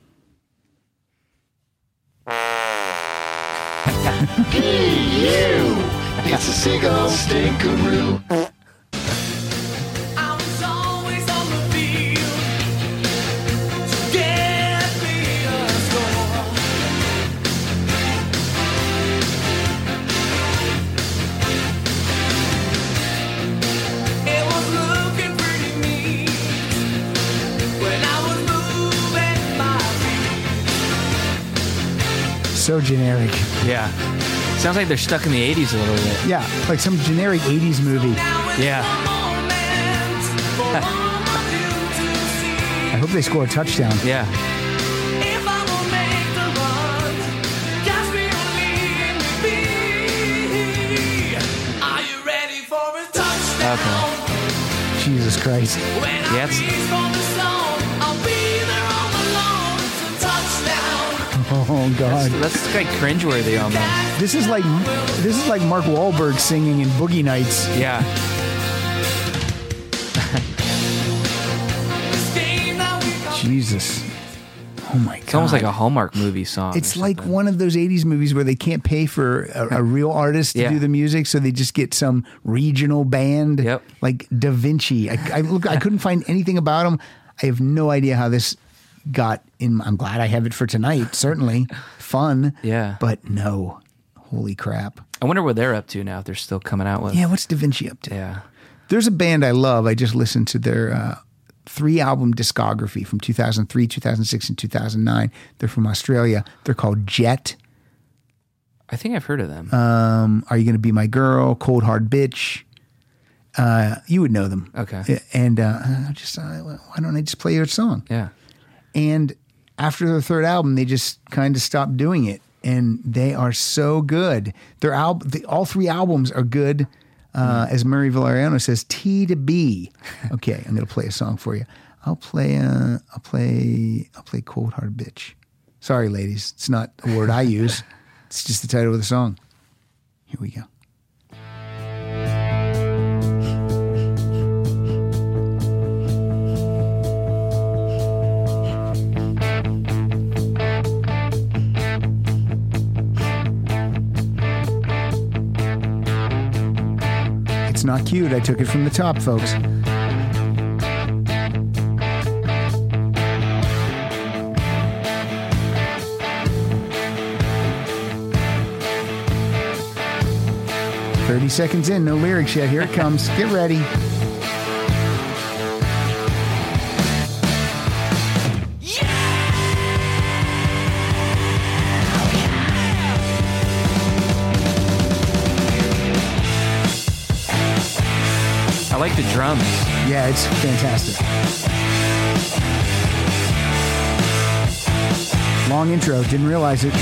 It's a seagull stinkeroo. I was always on the field to get me a score. It was looking pretty neat when I was moving my feet. So generic. Yeah. Sounds like they're stuck in the 80s a little bit. Yeah, like some generic 80s movie. Now it's Yeah. the moment for all of you to see. I hope they score a touchdown. Yeah. If I will make the run, just believe me. Are you ready for a touchdown? Jesus Christ. When I Yeah, it's- reach for the zone, I'll be there all alone. It's a touchdown. Oh God. That's like cringeworthy almost. This is like Mark Wahlberg singing in Boogie Nights. Yeah. This game that we call Jesus. Oh my God. It's almost like a Hallmark movie song. It's or like something. one of those 80s movies where they can't pay for a real artist to Yeah. do the music, so they just get some regional band Yep. like Da Vinci. I couldn't find anything about them. I have no idea how this got in. I'm glad I have it for tonight, certainly. Fun. Yeah. But no. Holy crap. I wonder what they're up to now if they're still coming out with. Yeah, what's Da Vinci up to? Yeah. There's a band I love. I just listened to their 3-album discography from 2003, 2006, and 2009. They're from Australia. They're called Jet. I think I've heard of them. Are You Gonna Be My Girl? Cold Hard Bitch. You would know them. Okay. And why don't I just play your song? Yeah. And after their 3rd album, they just kind of stopped doing it. And they are so good. Their all 3 albums are good. As Murray Valeriano says, T to B. Okay, I'm gonna play a song for you. I'll play Cold Hard Bitch. Sorry, ladies, it's not a word I use. It's just the title of the song. Here we go. It's not cute. I took it from the top, folks. Seconds in, no lyrics yet. Here it comes. Get ready. I like the drums. Yeah, it's fantastic. Long intro. Didn't realize it.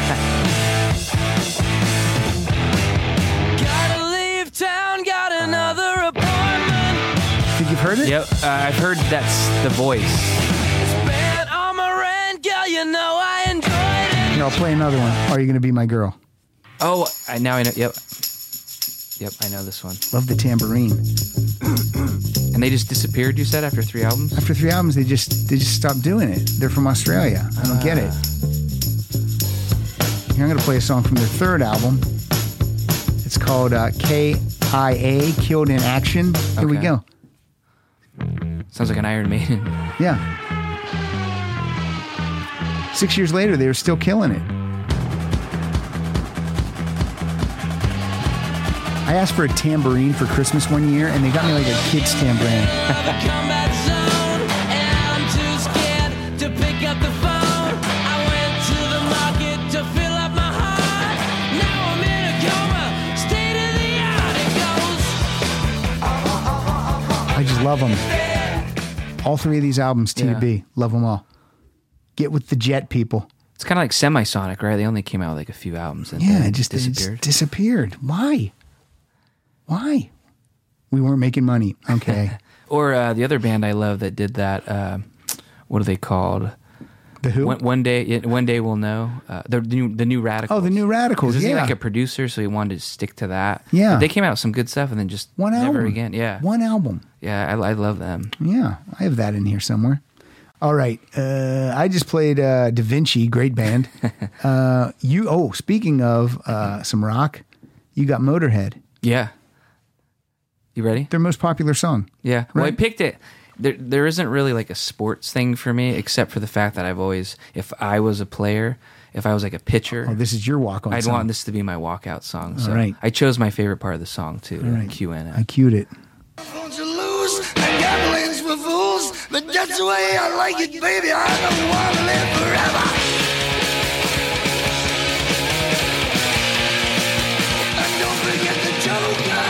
Gotta leave town, got another appointment. Think you've heard it? Yep. I've heard that's the voice. Spent on my rent, girl, you know I enjoyed it. Here, I'll play another one. Are You Gonna Be My Girl? Oh, now I know. Yep. Yep, I know this one. Love the tambourine. And they just disappeared, you said, after 3 albums? After 3 albums, they just stopped doing it. They're from Australia. I don't get it. Here, I'm going to play a song from their 3rd album. It's called KIA, Killed in Action. Here we Okay. go. Sounds like an Iron Maiden. Yeah. 6 years later, they were still killing it. I asked for a tambourine for Christmas one year, and they got me like a kid's tambourine. Combat zone, and I'm too scared to pick up the phone. I went to the market to fill up my heart. Now I'm in a coma, state of the art it goes. I just love them. All 3 of these albums, T to Yeah. B. Love them all. Get with the Jet, people. It's kind of like Semisonic, right? They only came out with like a few albums and Yeah, then it just disappeared. Why? Why? We weren't making money. Okay. Or the other band I love that did that, what are they called? The who? One day we'll know. The new Radicals. Oh, the New Radicals. Isn't Yeah. he like a producer, so he wanted to stick to that. Yeah. But they came out with some good stuff, and then just One never album. again. Yeah. One album. Yeah, I love them. Yeah, I have that in here somewhere. All right. I just played Da Vinci, great band. Speaking of some rock, you got Motorhead, Yeah. You ready? their most popular song. Yeah. Well, I Right. picked it. There isn't really like a sports thing for me, except for the fact that I've always, if I was a player, if I was like a pitcher, Oh, this is your walk-on I'd song. want this to be my walkout song. So right. I chose my favorite part of the song too, All right. cue in it. I cued it. Don't you lose? The gambling's for fools, but that's the way I like it, baby. I don't want to live forever. And don't forget the Joker.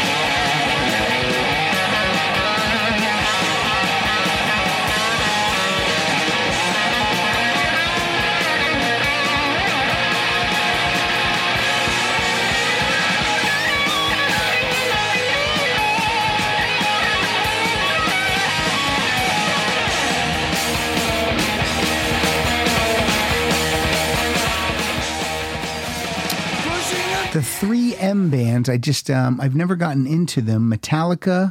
The 3M bands, I just I've never gotten into them. Metallica,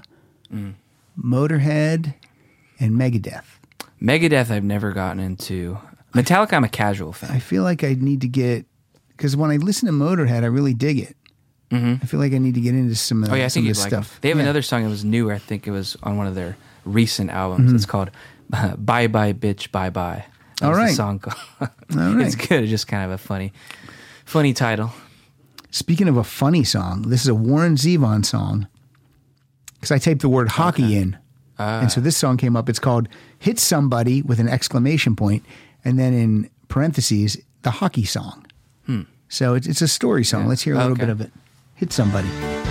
Motorhead, and Megadeth. Megadeth, I've never gotten into. Metallica, I'm a casual fan. I feel like I need to get, because when I listen to Motorhead, I really dig it. I feel like I need to get into some of, Oh yeah, I some think of you'd this like stuff. them. They have Yeah. another song that was newer. I think it was on one of their recent albums. It's called "Bye Bye Bitch Bye Bye." That All was the right. song called. All right. It's good. It's just kind of a funny title. Speaking of a funny song, this is a Warren Zevon song. Because I typed the word hockey in. And so this song came up. It's called Hit Somebody with an exclamation point, and then in parentheses, the hockey song. So it's a story song. Yeah. Let's hear a little Okay. bit of it. Hit Somebody.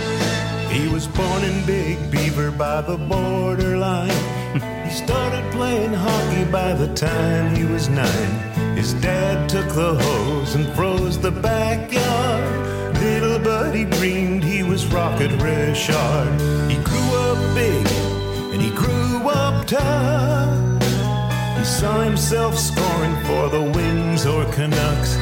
He was born in Big Beaver by the borderline. He started playing hockey by the time he was 9. His dad took the hose and froze the backyard. Little buddy dreamed he was Rocket Richard. He grew up big and he grew up tough. He saw himself scoring for the Windsor Canucks,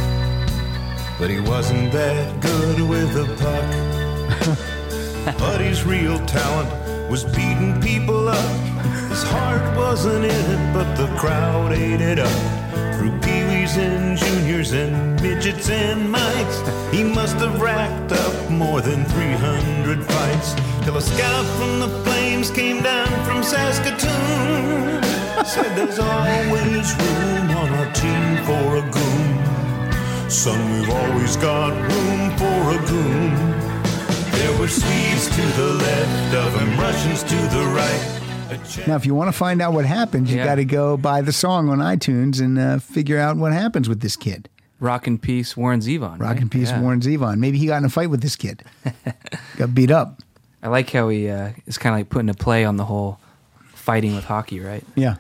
but he wasn't that good with the puck. But his real talent was beating people up. His heart wasn't in it, but the crowd ate it up. Through peewees and juniors and midgets and mites, he must have racked up more than 300 fights. Till a scout from the Flames came down from Saskatoon. Said there's always room on our team for a goon. Son, we've always got room for a goon. There were Swedes to the left of him, Russians to the right. Now, if you want to find out what happens, you Yeah. got to go buy the song on iTunes and figure out what happens with this kid. Rock and Peace, Warren Zevon. Rock right? in peace, Yeah. Warren Zevon. Maybe he got in a fight with this kid. Got beat up. I like how he is kind of like putting a play on the whole fighting with hockey, right? Yeah.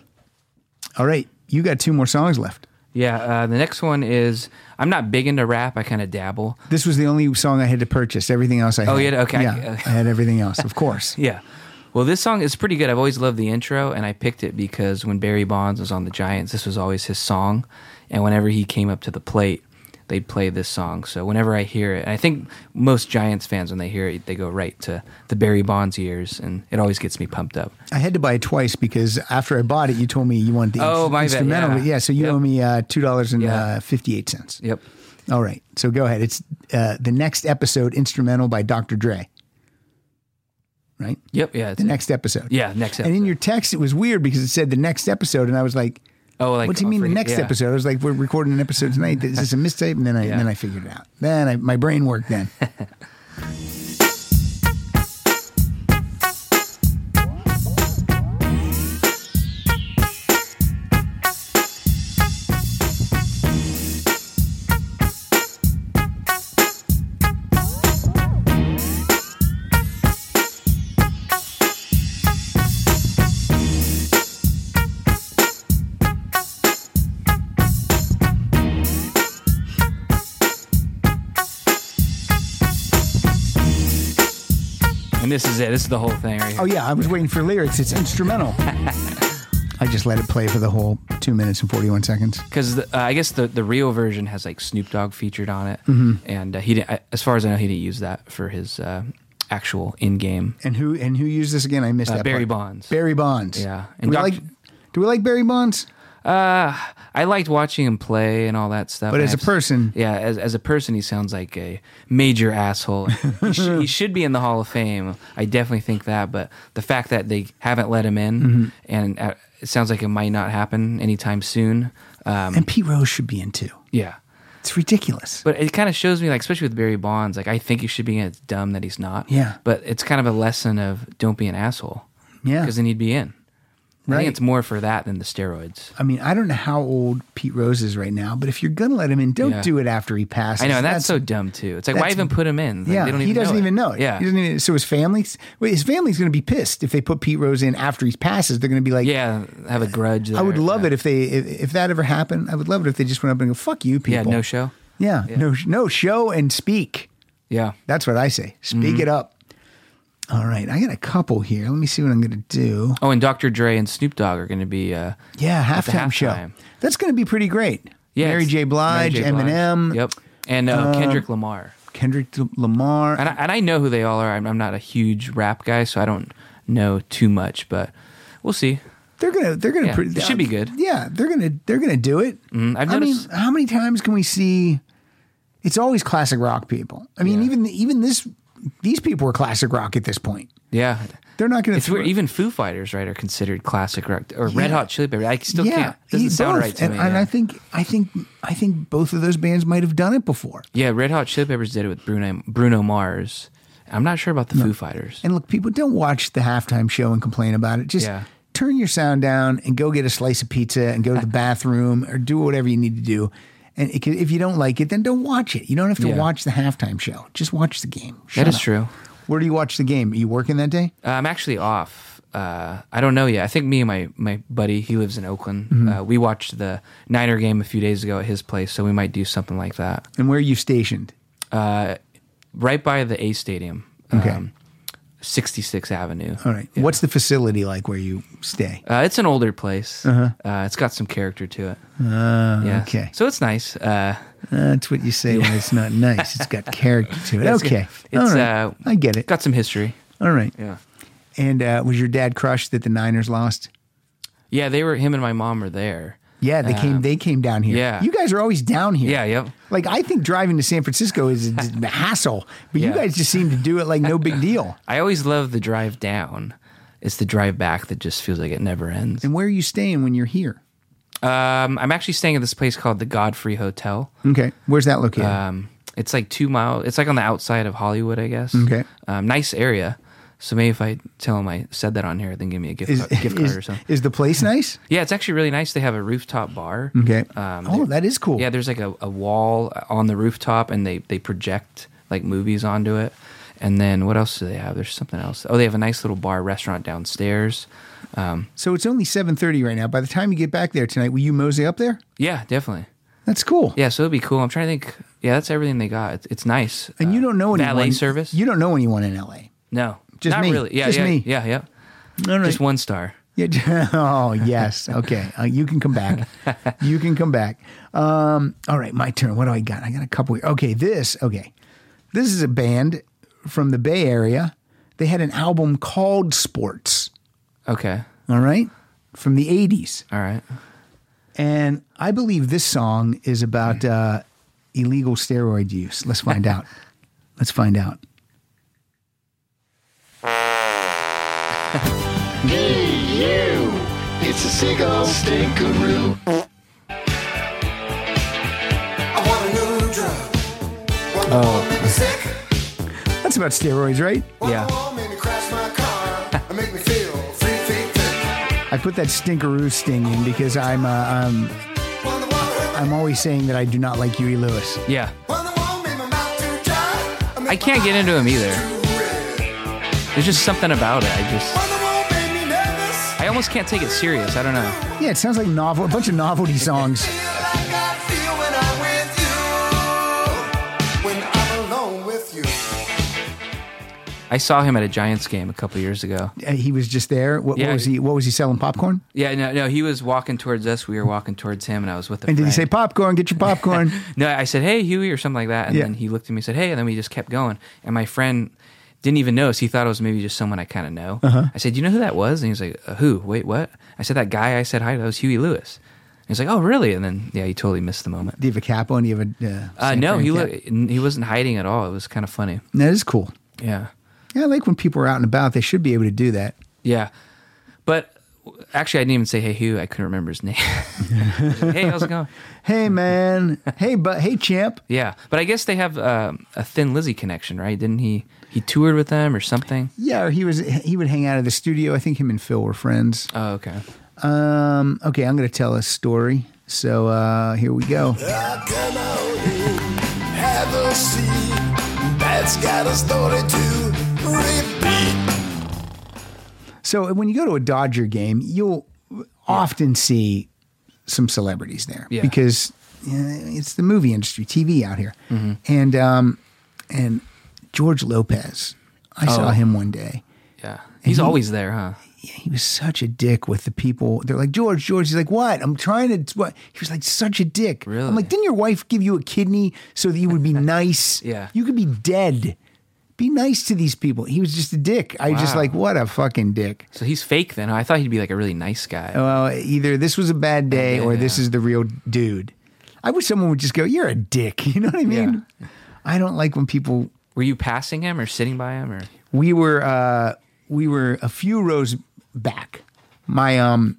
All right. You got 2 more songs left. Yeah. The next one is, I'm not big into rap. I kind of dabble. This was the only song I had to purchase. Everything else I had. Oh, you had- okay. Yeah, I had everything else, of course. Yeah. Well, this song is pretty good. I've always loved the intro, and I picked it because when Barry Bonds was on the Giants, this was always his song. And whenever he came up to the plate, they'd play this song. So whenever I hear it, and I think most Giants fans, when they hear it, they go right to the Barry Bonds years, and it always gets me pumped up. I had to buy it twice because after I bought it, you told me you wanted the Oh, my bad, instrumental. yeah. So you Yep. owe me $2.58. Yep. All right. So go ahead. It's the next episode instrumental by Dr. Dre. Right? Yep. Yeah. The next episode. Yeah, next And in episode. your text, it was weird because it said the next episode, and I was like, Oh, like, what do you mean the next yeah. episode? I was like, we're recording an episode tonight. Is this a mistype? And then I figured it out. Then my brain worked then. And this is it. This is the whole thing right here. Oh, yeah. I was waiting for lyrics. It's instrumental. I just let it play for the whole 2 minutes and 41 seconds. Because I guess the real version has like Snoop Dogg featured on it, and he didn't. As far as I know, he didn't use that for his actual in-game. And who used this again? I missed that. Barry part. Bonds. Barry Bonds. Yeah. Do we like Barry Bonds? I liked watching him play and all that stuff. But as a person, as a person, he sounds like a major asshole. He should be in the Hall of Fame. I definitely think that. But the fact that they haven't let him in, and it sounds like it might not happen anytime soon. And Pete Rose should be in too. Yeah. It's ridiculous. But it kind of shows me, like, especially with Barry Bonds, like, I think he should be in. It's dumb that he's not. Yeah. But it's kind of a lesson of don't be an asshole. Yeah. Because then he'd be in. I Right. think it's more for that than the steroids. I mean, I don't know how old Pete Rose is right now, but if you're going to let him in, don't do it after he passes. I know, and that's so dumb, too. It's like, why even put him in? Like, Yeah, they don't he doesn't even know it. Yeah. He doesn't even, so his family's going to be pissed if they put Pete Rose in after he passes. They're going to be like, yeah, have a grudge there. I would love it if if that ever happened. I would love it if they just went up and go, fuck you, people. Yeah, no show. Yeah, no show and speak. Yeah. That's what I say. Speak it up. All right, I got a couple here. Let me see what I'm going to do. Oh, and Dr. Dre and Snoop Dogg are going to be halftime show. That's going to be pretty great. Yeah, Mary J. Blige, Eminem. Yep. And Kendrick Lamar. Kendrick Lamar. And I know who they all are. I'm not a huge rap guy, so I don't know too much, but we'll see. They're gonna. It should be good. Yeah, they're gonna do it. I've noticed. I mean, how many times can we see? It's always classic rock people. I mean, even these people are classic rock at this point. Yeah. They're not going to. It's weird. Even Foo Fighters, right, are considered classic rock, or Red Hot Chili Peppers. I still can't. Doesn't sound right to me. And I think both of those bands might have done it before. Yeah, Red Hot Chili Peppers did it with Bruno Mars. I'm not sure about the Foo Fighters. And look, people, don't watch the halftime show and complain about it. Just turn your sound down and go get a slice of pizza and go to the bathroom or do whatever you need to do. And if you don't like it, then don't watch it. You don't have to watch the halftime show. Just watch the game. That is true. Where do you watch the game? Are you working that day? I'm actually off. I don't know yet. I think me and my buddy, he lives in Oakland. We watched the Niner game a few days ago at his place, so we might do something like that. And where are you stationed? Right by the A Stadium. Okay. 66th Avenue. All right. Yeah. What's the facility like where you stay? It's an older place. It's got some character to it. Okay. So it's nice. That's what you say when it's not nice. It's got character to it. Okay. It's, all right. I get it. Got some history. All right. Yeah. And was your dad crushed that the Niners lost? Yeah, him and my mom were there. Yeah, they came down here. Yeah. You guys are always down here. Yeah, yep. Like, I think driving to San Francisco is a hassle, but you guys just seem to do it like no big deal. I always love the drive down. It's the drive back that just feels like it never ends. And where are you staying when you're here? I'm actually staying at this place called the Godfrey Hotel. Okay. Where's that located? It's like 2 miles. It's like on the outside of Hollywood, I guess. Okay. Nice area. So maybe if I tell them I said that on here, then give me a gift card or something. Is the place nice? Yeah, it's actually really nice. They have a rooftop bar. Okay. That is cool. Yeah, there's like a wall on the rooftop, and they project like movies onto it. And then what else do they have? There's something else. Oh, they have a nice little bar restaurant downstairs. So it's only 7:30 right now. By the time you get back there tonight, will you mosey up there? Yeah, definitely. That's cool. Yeah, so it'd be cool. I'm trying to think. Yeah, that's everything they got. It's nice. And you don't know anyone. Valet service? You don't know anyone in L.A. No. Just Not me. really. Yeah, Just me. Yeah. All right. Just 1 star. Yeah. Oh, yes. Okay. You can come back. You can come back. All right, my turn. What do I got? I got a couple here. Okay, this is a band from the Bay Area. They had an album called Sports. Okay. All right? From the 80s. All right. And I believe this song is about illegal steroid use. Let's find out. Let's find out. You, it's a seagull stinkeroo. I want a new drug. Want to make me sick. That's about steroids, right? Yeah. Make me crash my car and make me feel 3 feet thick. I put that stinkeroo sting in because I'm always saying that I do not like Huey Lewis. Yeah. Want to make my mouth too dry. I can't get into him either. There's just something about it. I almost can't take it serious. I don't know. Yeah, it sounds like a bunch of novelty songs. I saw him at a Giants game a couple years ago. He was just there. What Yeah. was he? What was he selling? Popcorn? Yeah, no, he was walking towards us. We were walking towards him, and I was with a And did he friend. say popcorn? Get your popcorn. No, I said, "Hey, Huey," or something like that, and Yeah. then he looked at me and said, "Hey," and then we just kept going. And my friend didn't even notice. He thought it was maybe just someone I kind of know. I said, "You know who that was?" And he was like, "Who? Wait, what?" I said, "That guy I said hi to. That was Huey Lewis." And he's like, "Oh, really?" And then he totally missed the moment. Do you have a cap on? Do you have a? San No, Fran cap? he wasn't hiding at all. It was kind of funny. That is cool. Yeah. Yeah, I like when people are out and about. They should be able to do that. Yeah. But actually, I didn't even say, "Hey, Hugh." I couldn't remember his name. I was like, "Hey, how's it going?" Hey, man. Hey, champ. Yeah. But I guess they have a Thin Lizzy connection, right? Didn't he toured with them or something? Yeah, or he would hang out at the studio. I think him and Phil were friends. Oh, okay. Okay, I'm going to tell a story. So here we go. I can only have a seat that's got a story to repeat. So when you go to a Dodger game, you'll often see some celebrities there because it's the movie industry, TV out here, and George Lopez. I saw him one day. Yeah. He's always there, huh? He was such a dick with the people. They're like, George. He's like, what? I'm trying to, what? He was like such a dick. Really? I'm like, didn't your wife give you a kidney so that you would be nice? Yeah. You could be dead. Be nice to these people. He was just a dick. I was just Wow. like, what a fucking dick. So he's fake then. I thought he'd be like a really nice guy. Well, either this was a bad day or this Yeah. is the real dude. I wish someone would just go, you're a dick. You know what I mean? I don't like when people. Were you passing him or sitting by him or? We were a few rows back. My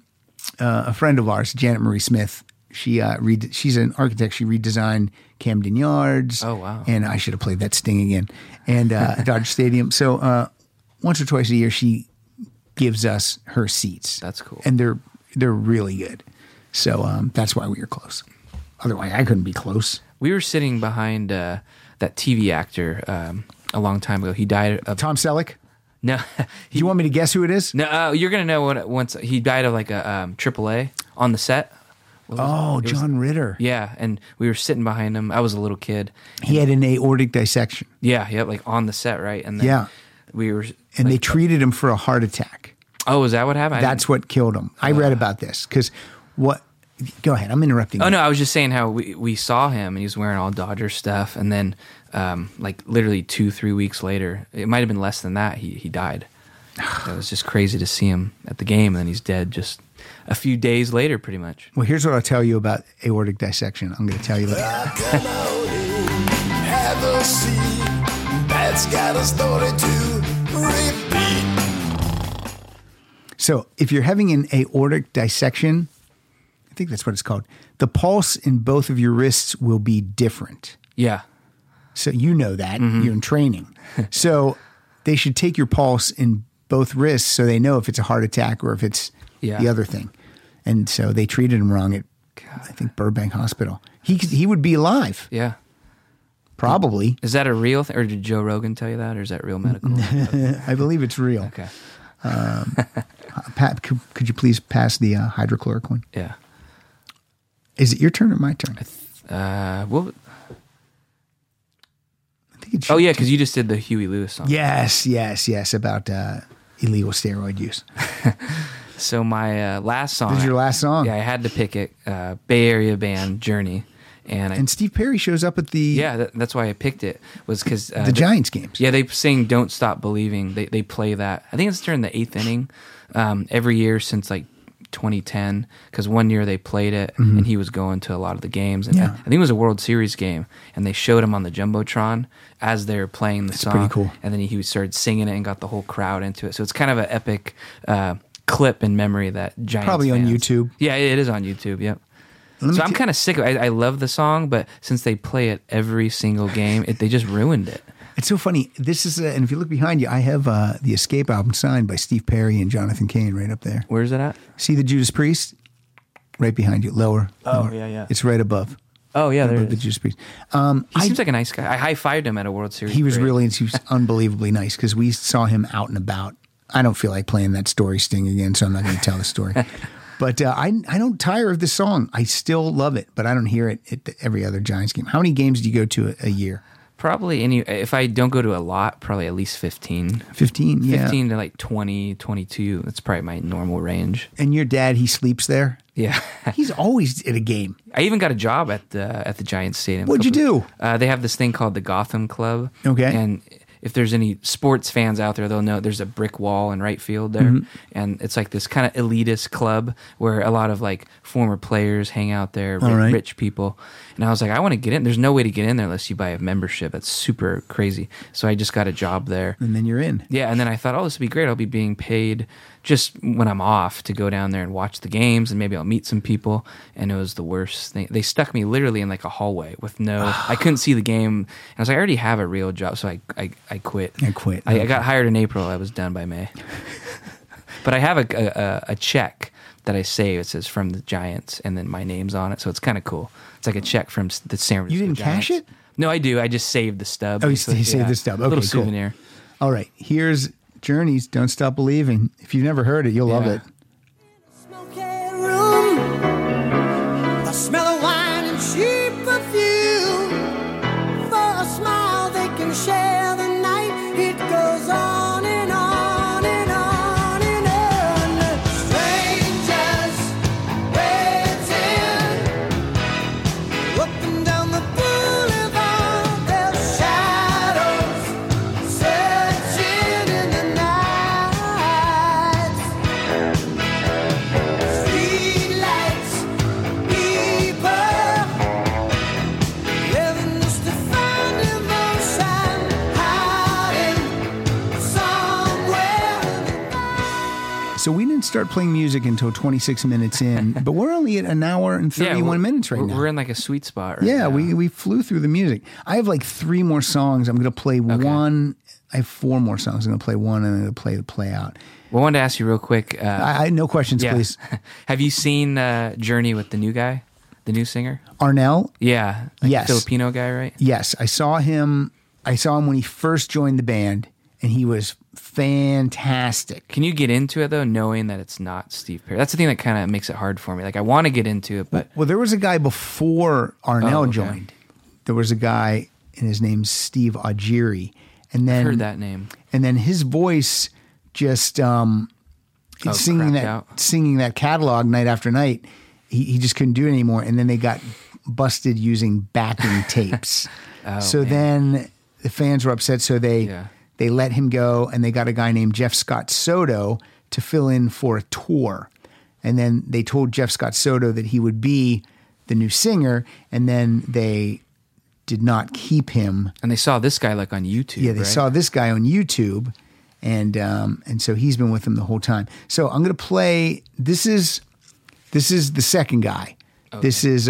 a friend of ours, Janet Marie Smith, she's an architect. She redesigned Camden Yards. Oh, wow. And I should have played that sting again. And Dodger Stadium. So once or twice a year, she gives us her seats. That's cool. And they're really good. So that's why we were close. Otherwise, I couldn't be close. We were sitting behind that TV actor a long time ago. He died of Tom Selleck. No, Do you want me to guess who it is? no. You're gonna know what once he died of like a AAA on the set. What was Oh, it? It was- John Ritter. Yeah, and we were sitting behind him. I was a little kid. He had an aortic dissection. Yeah, like on the set, right? And then Yeah. we were. And they like, treated him for a heart attack. Oh, is that what happened? I That's what killed him. I read about this because what? Go ahead. I'm interrupting. Oh you. no, I was just saying how we saw him and he was wearing all Dodger stuff, and then like literally 2-3 weeks later, it might have been less than that. He died. It was just crazy to see him at the game, and then he's dead just a few days later, pretty much. Well, here's what I'll tell you about aortic dissection. I'm going to tell you later. I can only have a seat that's got a story to repeat. So, if you're having an aortic dissection, I think that's what it's called. The pulse in both of your wrists will be different. Yeah. So you know that you're in training. So they should take your pulse in both wrists so they know if it's a heart attack or if it's the other thing. And so they treated him wrong at, I think, Burbank Hospital. He would be alive, Yeah. probably. Is that a real thing, or did Joe Rogan tell you that, or is that real medical? I believe it's real. Okay. Pat, could you please pass the hydrochloroquine? Yeah. Is it your turn or my turn? Well, I think it's oh yeah, because you just did the Huey Lewis song. Yes, about illegal steroid use. So my last song. This is your last song? Yeah, I had to pick it. Bay Area band Journey, And Steve Perry shows up at the that's why I picked it, was because the Giants games. Yeah, they sing "Don't Stop Believing." They play that. I think it's during the 8th inning every year since like 2010. Because one year they played it, and he was going to a lot of the games. And I think it was a World Series game, and they showed him on the jumbotron as they were playing the song. Pretty cool. And then he started singing it and got the whole crowd into it. So it's kind of an epic clip in memory that Giants Probably on fans- YouTube. Yeah, it is on YouTube. Yep. me So I'm t- kind of sick of it. I love the song, but since they play it every single game, they just ruined it. It's so funny. This is, and if you look behind you, I have the Escape album signed by Steve Perry and Jonathan Cain right up there. Where's it at? See the Judas Priest? Right behind you, lower. Oh, lower. yeah. It's right above. Oh, yeah, there above it the is. Judas Priest. He seems like a nice guy. I high-fived him at a World Series. He was parade. he was unbelievably nice because we saw him out and about. I don't feel like playing that story sting again, so I'm not going to tell the story. But I don't tire of this song. I still love it, but I don't hear it at every other Giants game. How many games do you go to a year? Probably if I don't go to a lot, probably at least 15. 15, yeah. 15 to like 20, 22. That's probably my normal range. And your dad, he sleeps there? Yeah. He's always at a game. I even got a job at the Giants Stadium. What'd you do? They have this thing called the Gotham Club. Okay. And if there's any sports fans out there, they'll know there's a brick wall in right field there. And it's like this kind of elitist club where a lot of like former players hang out there, rich people. And I was like, I want to get in. There's no way to get in there unless you buy a membership. That's super crazy. So I just got a job there. And then you're in. Yeah, and then I thought, this would be great. I'll be being paid just when I'm off to go down there and watch the games, and maybe I'll meet some people. And it was the worst thing. They stuck me literally in like a hallway with I couldn't see the game. And I was like, I already have a real job, so I quit. I quit. I got hired in April. I was done by May. But I have a check that I save. It says from the Giants, and then my name's on it, so it's kind of cool. It's like a check from the San Francisco You didn't Giants. cash it? No, I do. I just saved the stub. Oh, you saved the stub. Okay, little cool. souvenir. All right, here's Journey's Don't Stop Believing. If you've never heard it, you'll love it. Smoky room, the smell of wine and cheap perfume. For a smile, they can share the night. It goes on and on and on and on. Strangers waiting, looking down the boulevard. Their shadows searching in the night. Streetlights, people, living just to find emotion, hiding somewhere in the So we didn't start playing music until 26 minutes in, but we're only at an hour and 31 minutes right now. We're in like a sweet spot right Yeah, now. we flew through the music. I have like 3 more songs. I'm going to play one. I have 4 more songs. I'm going to play one, and I'm going to play the play out. Well, I wanted to ask you real quick. I no questions, please. Have you seen Journey with the new guy, the new singer? Arnell? Yeah. Like Yes. Filipino guy, right? Yes, I saw him. I saw him when he first joined the band, and he was fantastic. Can you get into it, though, knowing that it's not Steve Perry? That's the thing that kind of makes it hard for me. Like, I want to get into it, but... Well, there was a guy before Arnell okay. joined. There was a guy, and his name's Steve Augeri. And then I've heard that name. And then his voice just singing that catalog night after night. He just couldn't do it anymore. And then they got busted using backing tapes. So then the fans were upset. So they let him go, and they got a guy named Jeff Scott Soto to fill in for a tour. And then they told Jeff Scott Soto that he would be the new singer, and then they did not keep him. And they saw this guy like on YouTube. Yeah, they saw this guy on YouTube, and so he's been with them the whole time. So I'm going to play. This is the second guy. Okay. This is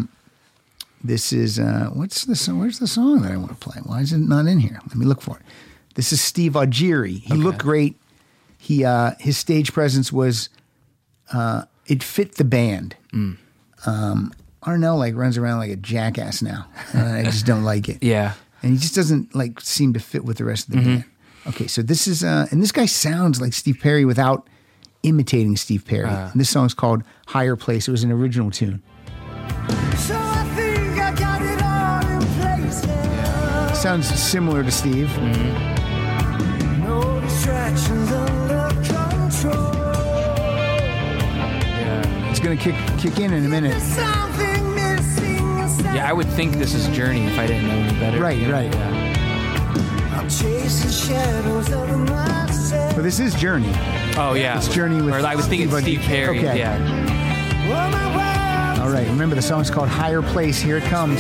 what's the song? Where's the song that I want to play? Why is it not in here? Let me look for it. This is Steve Augeri. He looked great. His stage presence was it fit the band. Arnell like runs around like a jackass now. I just don't like it. Yeah. And he just doesn't like seem to fit with the rest of the band. Okay, so this is and this guy sounds like Steve Perry without imitating Steve Perry. And this song's called Higher Place. It was an original tune. So I think I got it all in place now. Sounds similar to Steve. No distractions under control. It's gonna kick in a minute. Something missing inside. Yeah, I would think this is Journey if I didn't know any better. Right. Yeah. I'm chasing shadows of myself. But this is Journey. Oh, yeah. It's Journey with Or I was thinking Steve Perry. Okay. Yeah. Oh, my world. All right, remember the song's called Higher Place. Here it comes.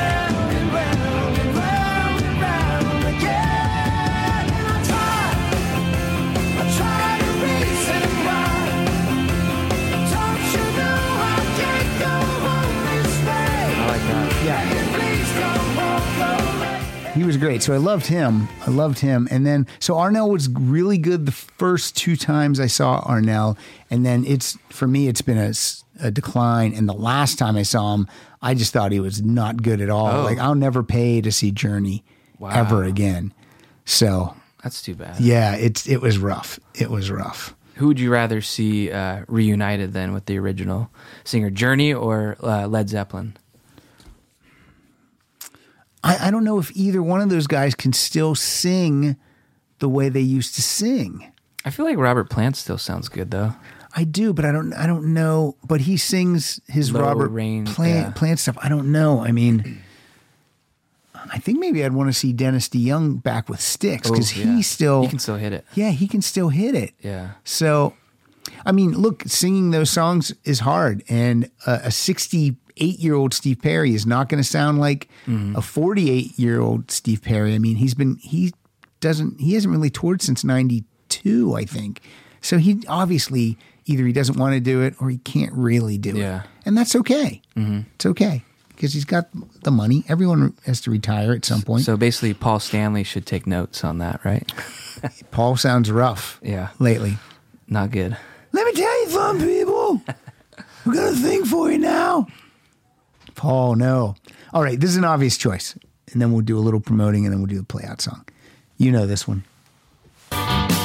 He was great. So I loved him. And then, so Arnell was really good the first 2 times I saw Arnell. And then for me, it's been a decline. And the last time I saw him, I just thought he was not good at all. Like, I'll never pay to see Journey ever again. So that's too bad. Yeah, it was rough. It was rough. Who would you rather see reunited then with the original singer, Journey or Led Zeppelin? I don't know if either one of those guys can still sing the way they used to sing. I feel like Robert Plant still sounds good though. I do, but I don't know. But he sings his Low Robert range, Plant stuff. I don't know. I mean, I think maybe I'd want to see Dennis DeYoung back with Styx because he can still hit it. Yeah, he can still hit it. Yeah. So, I mean, look, singing those songs is hard, and a 68-year-old Steve Perry is not going to sound like a 48-year-old Steve Perry. I mean, he hasn't really toured since '92, I think. So he obviously either he doesn't want to do it or he can't really do it, and that's okay. It's okay because he's got the money. Everyone has to retire at some point. So basically, Paul Stanley should take notes on that, right? Paul sounds rough. Lately, not good. Let me tell you something, people. We've got a thing for you now. Paul, no. All right, this is an obvious choice. And then we'll do a little promoting and then we'll do the play out song. You know this one. Well,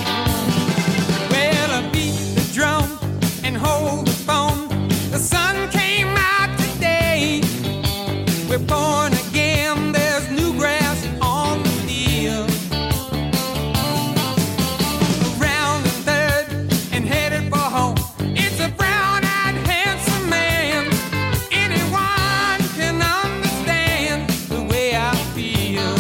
I beat the drum and hold the phone. The sun came out today. We're born again. There's new grass on the field. Around the third and headed for home. It's a brown-eyed, handsome man. Anyone can understand the way I feel.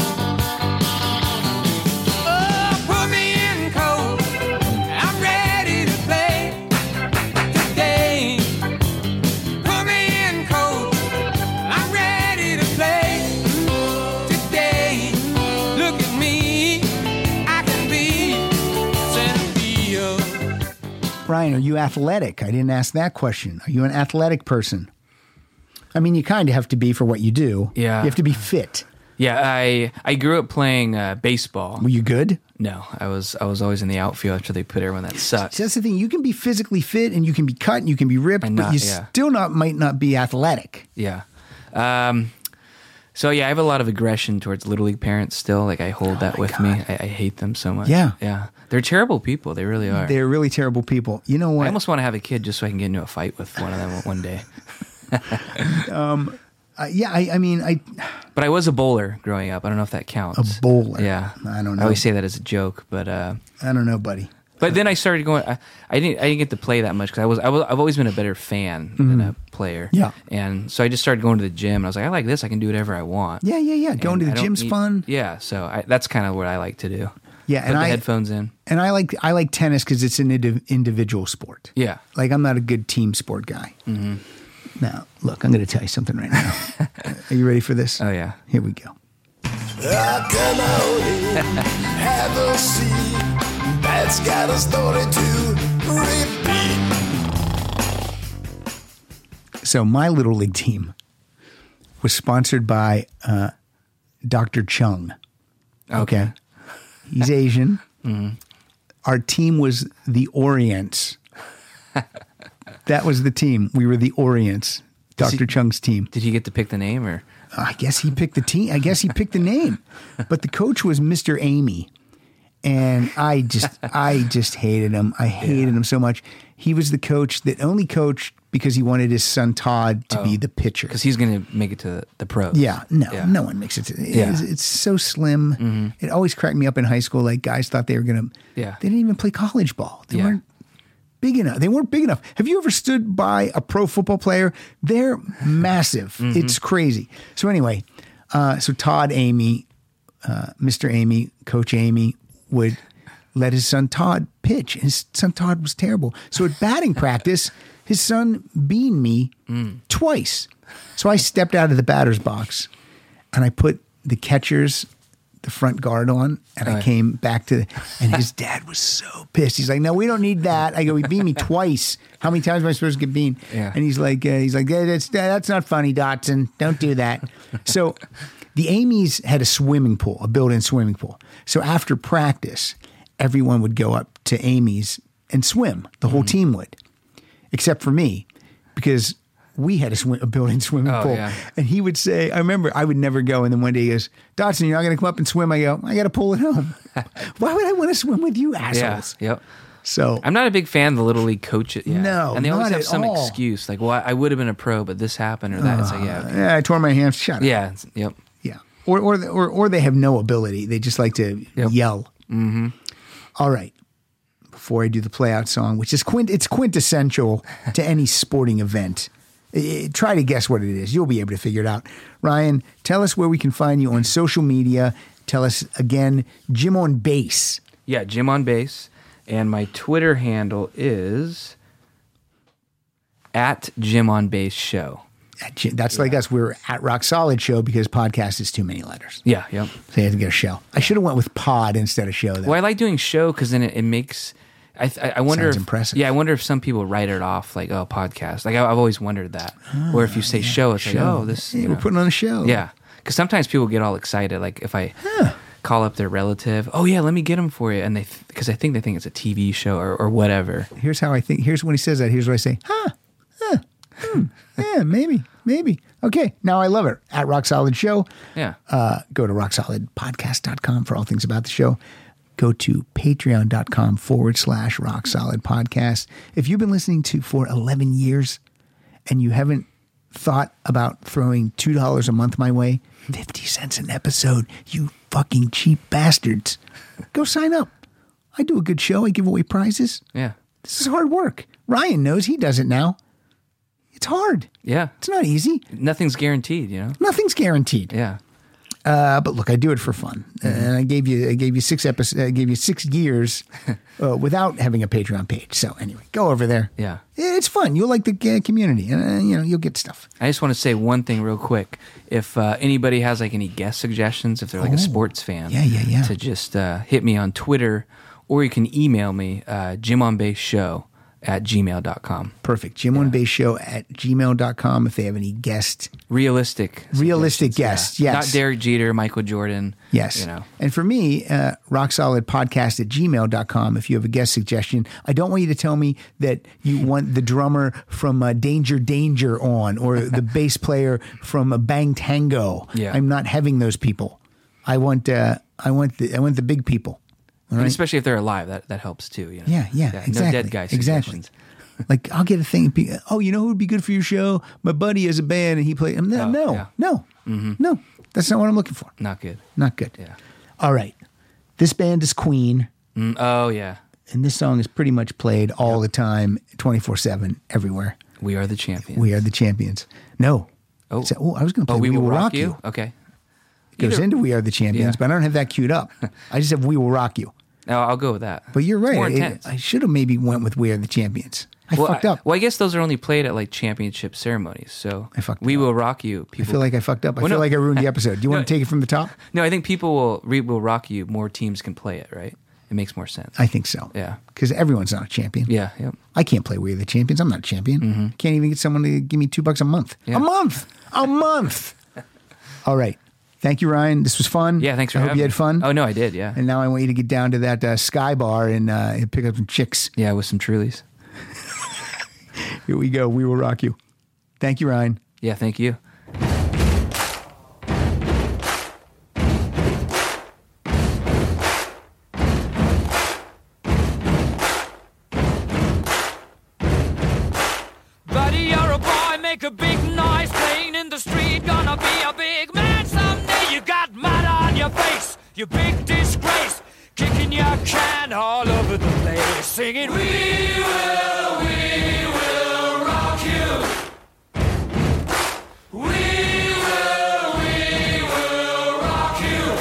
Oh, put me in cold. I'm ready to play today. Put me in cold. I'm ready to play today. Look at me. I can be center field. Brian, are you athletic? I didn't ask that question. Are you an athletic person? I mean, you kind of have to be for what you do. Yeah. You have to be fit. Yeah, I grew up playing baseball. Were you good? No, I was always in the outfield after they put everyone that sucked. See, that's the thing. You can be physically fit and you can be cut and you can be ripped, but you still might not be athletic. Yeah. So yeah, I have a lot of aggression towards Little League parents still. Like I hold that with me. I hate them so much. Yeah. Yeah. They're terrible people. They really are. They're really terrible people. You know what? I almost want to have a kid just so I can get into a fight with one of them one day. But I was a bowler growing up. I don't know if that counts. A bowler? Yeah. I don't know. I always say that as a joke, but I don't know, buddy. But then I started going. I didn't get to play that much because I've always been a better fan than a player. Yeah. And so I just started going to the gym. And I was like, I like this. I can do whatever I want. Yeah. Going to the gym's fun. Yeah. So that's kind of what I like to do. Yeah, Put the headphones in. And I like tennis because it's an individual sport. Yeah. Like I'm not a good team sport guy. Mm-hmm. Now, look, I'm going to tell you something right now. Are you ready for this? Oh yeah. Here we go. Come on in, have a seat. That's got a story to repeat. So my Little League team was sponsored by Dr. Chung. Okay. He's Asian. Mm-hmm. Our team was the Orients. That was the team. We were the Orients. Dr. Chung's team. Did he get to pick the name or? I guess he picked the team. I guess he picked the name. But the coach was Mr. Amy. And I just hated him. I hated him so much. He was the coach that only coached because he wanted his son Todd to be the pitcher. Because he's going to make it to the pros. Yeah, no one makes it to it's so slim. Mm-hmm. It always cracked me up in high school. Like guys thought they were going to, they didn't even play college ball. They weren't big enough. They weren't big enough. Have you ever stood by a pro football player? They're massive. Mm-hmm. It's crazy. So anyway, so Todd Amy, Mr. Amy, Coach Amy would let his son Todd pitch. His son Todd was terrible. So at batting practice, his son beaned me twice. So I stepped out of the batter's box and I put the catcher's, the front guard on, and I came back to, and his dad was so pissed. He's like, no, we don't need that. I go, he beaned me twice. How many times am I supposed to get beaned? Yeah. And he's like, that's not funny, Dotson. Don't do that. So the Amy's had a swimming pool, a built-in swimming pool. So after practice, everyone would go up to Amy's and swim. The whole team would, except for me, because we had a built-in swimming pool. Yeah. And he would say, I remember I would never go. And then one day he goes, Dotson, you're not going to come up and swim. I go, I got to pull it home. Why would I want to swim with you assholes? Yeah, yep. So I'm not a big fan of the Little League coaches. Yeah. No, and they always not have at some all. excuse. Like, well, I would have been a pro, but this happened or that. It's like, I tore my hands. Shut up. Yeah. Yep. Yeah. or they have no ability. They just like to yell. Mm-hmm. All right. Before I do the play out song, which is it's quintessential to any sporting event. Try to guess what it is. You'll be able to figure it out. Ryan, tell us where we can find you on social media. Tell us again, Jim on Bass. Yeah, Jim on Bass. And my Twitter handle is @JimOnBassShow. That's like us. We're at Rock Solid Show because podcast is too many letters. Yeah, yep. So you have to get a show. I should have went with pod instead of show. Well, I like doing show because then it makes. I wonder. Sounds if, impressive. Yeah, I wonder if some people write it off like, oh, podcast. Like I've always wondered that. Or if you say show, it's like, oh, this. Hey, we're putting on a show. Yeah, because sometimes people get all excited. Like if I call up their relative, oh yeah, let me get them for you, and because I think they think it's a TV show or whatever. Here's how I think. Here's when he says that. Here's what I say. Yeah, maybe. Okay, now I love it. At Rock Solid Show. Yeah. Go to rocksolidpodcast.com for all things about the show. Go to patreon.com/Rock Solid Podcast. If you've been listening for 11 years and you haven't thought about throwing $2 a month my way, 50 cents an episode, you fucking cheap bastards, go sign up. I do a good show. I give away prizes. Yeah. This is hard work. Ryan knows he does it now. It's hard. Yeah. It's not easy. Nothing's guaranteed, you know? Nothing's guaranteed. Yeah. But look, I do it for fun, and I gave you 6 episodes. I gave you 6 years without having a Patreon page. So anyway, go over there. Yeah, it's fun. You'll like the community, and you'll get stuff. I just want to say one thing real quick. If anybody has like any guest suggestions, if they're like a sports fan, yeah, to just hit me on Twitter, or you can email me JimOnBassShow@gmail.com. Perfect. JimOnBassShow@gmail.com if they have any guest. Realistic guests, yes. Not Derek Jeter, Michael Jordan. Yes. You know. And for me, rocksolidpodcast@gmail.com if you have a guest suggestion. I don't want you to tell me that you want the drummer from Danger Danger on or the bass player from Bang Tango. Yeah. I'm not having those people. I want the big people. All right? And especially if they're alive, that helps too. You know? Yeah, exactly. No dead guy suggestions. Like, I'll get a thing. Oh, you know who would be good for your show? My buddy has a band and he plays. No. That's not what I'm looking for. Not good. Yeah. All right. This band is Queen. Oh, yeah. And this song is pretty much played all the time, 24/7, everywhere. We are the champions. We are the champions. No. I was going to play We Will Rock You. Okay. It goes into We Are the Champions, but I don't have that queued up. I just have We Will Rock You. No, I'll go with that. But you're right. More intense. I should have maybe went with We Are the Champions. I fucked up. Well, I guess those are only played at like championship ceremonies. So I fucked We up. Will Rock You. I feel like I fucked up. I feel like I ruined the episode. Do you want to take it from the top? No, I think We Will Rock You. More teams can play it, right? It makes more sense. I think so. Yeah. Because everyone's not a champion. Yeah, yep. I can't play We Are the Champions. I'm not a champion. Can't even get someone to give me $2 a month. Yeah. A month! All right. Thank you, Ryan. This was fun. Yeah, thanks for having me. I hope you had fun. Oh, no, I did, yeah. And now I want you to get down to that Sky Bar and pick up some chicks. Yeah, with some Trulies. Here we go. We Will Rock You. Thank you, Ryan. Yeah, thank you. Buddy, you're a boy, make a big noise playing in the street. Gonna be a big man someday. You got mud on your face, you big disgrace. Kicking your can all over the place, singing, We will rock you. We will rock you.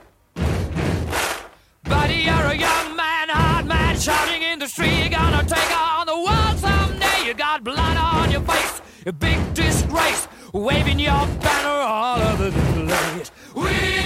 Buddy, you're a young man, hard man, shouting in the street. You're gonna take on the world someday. You got blood on your face, a big disgrace, waving your banner all over the place. We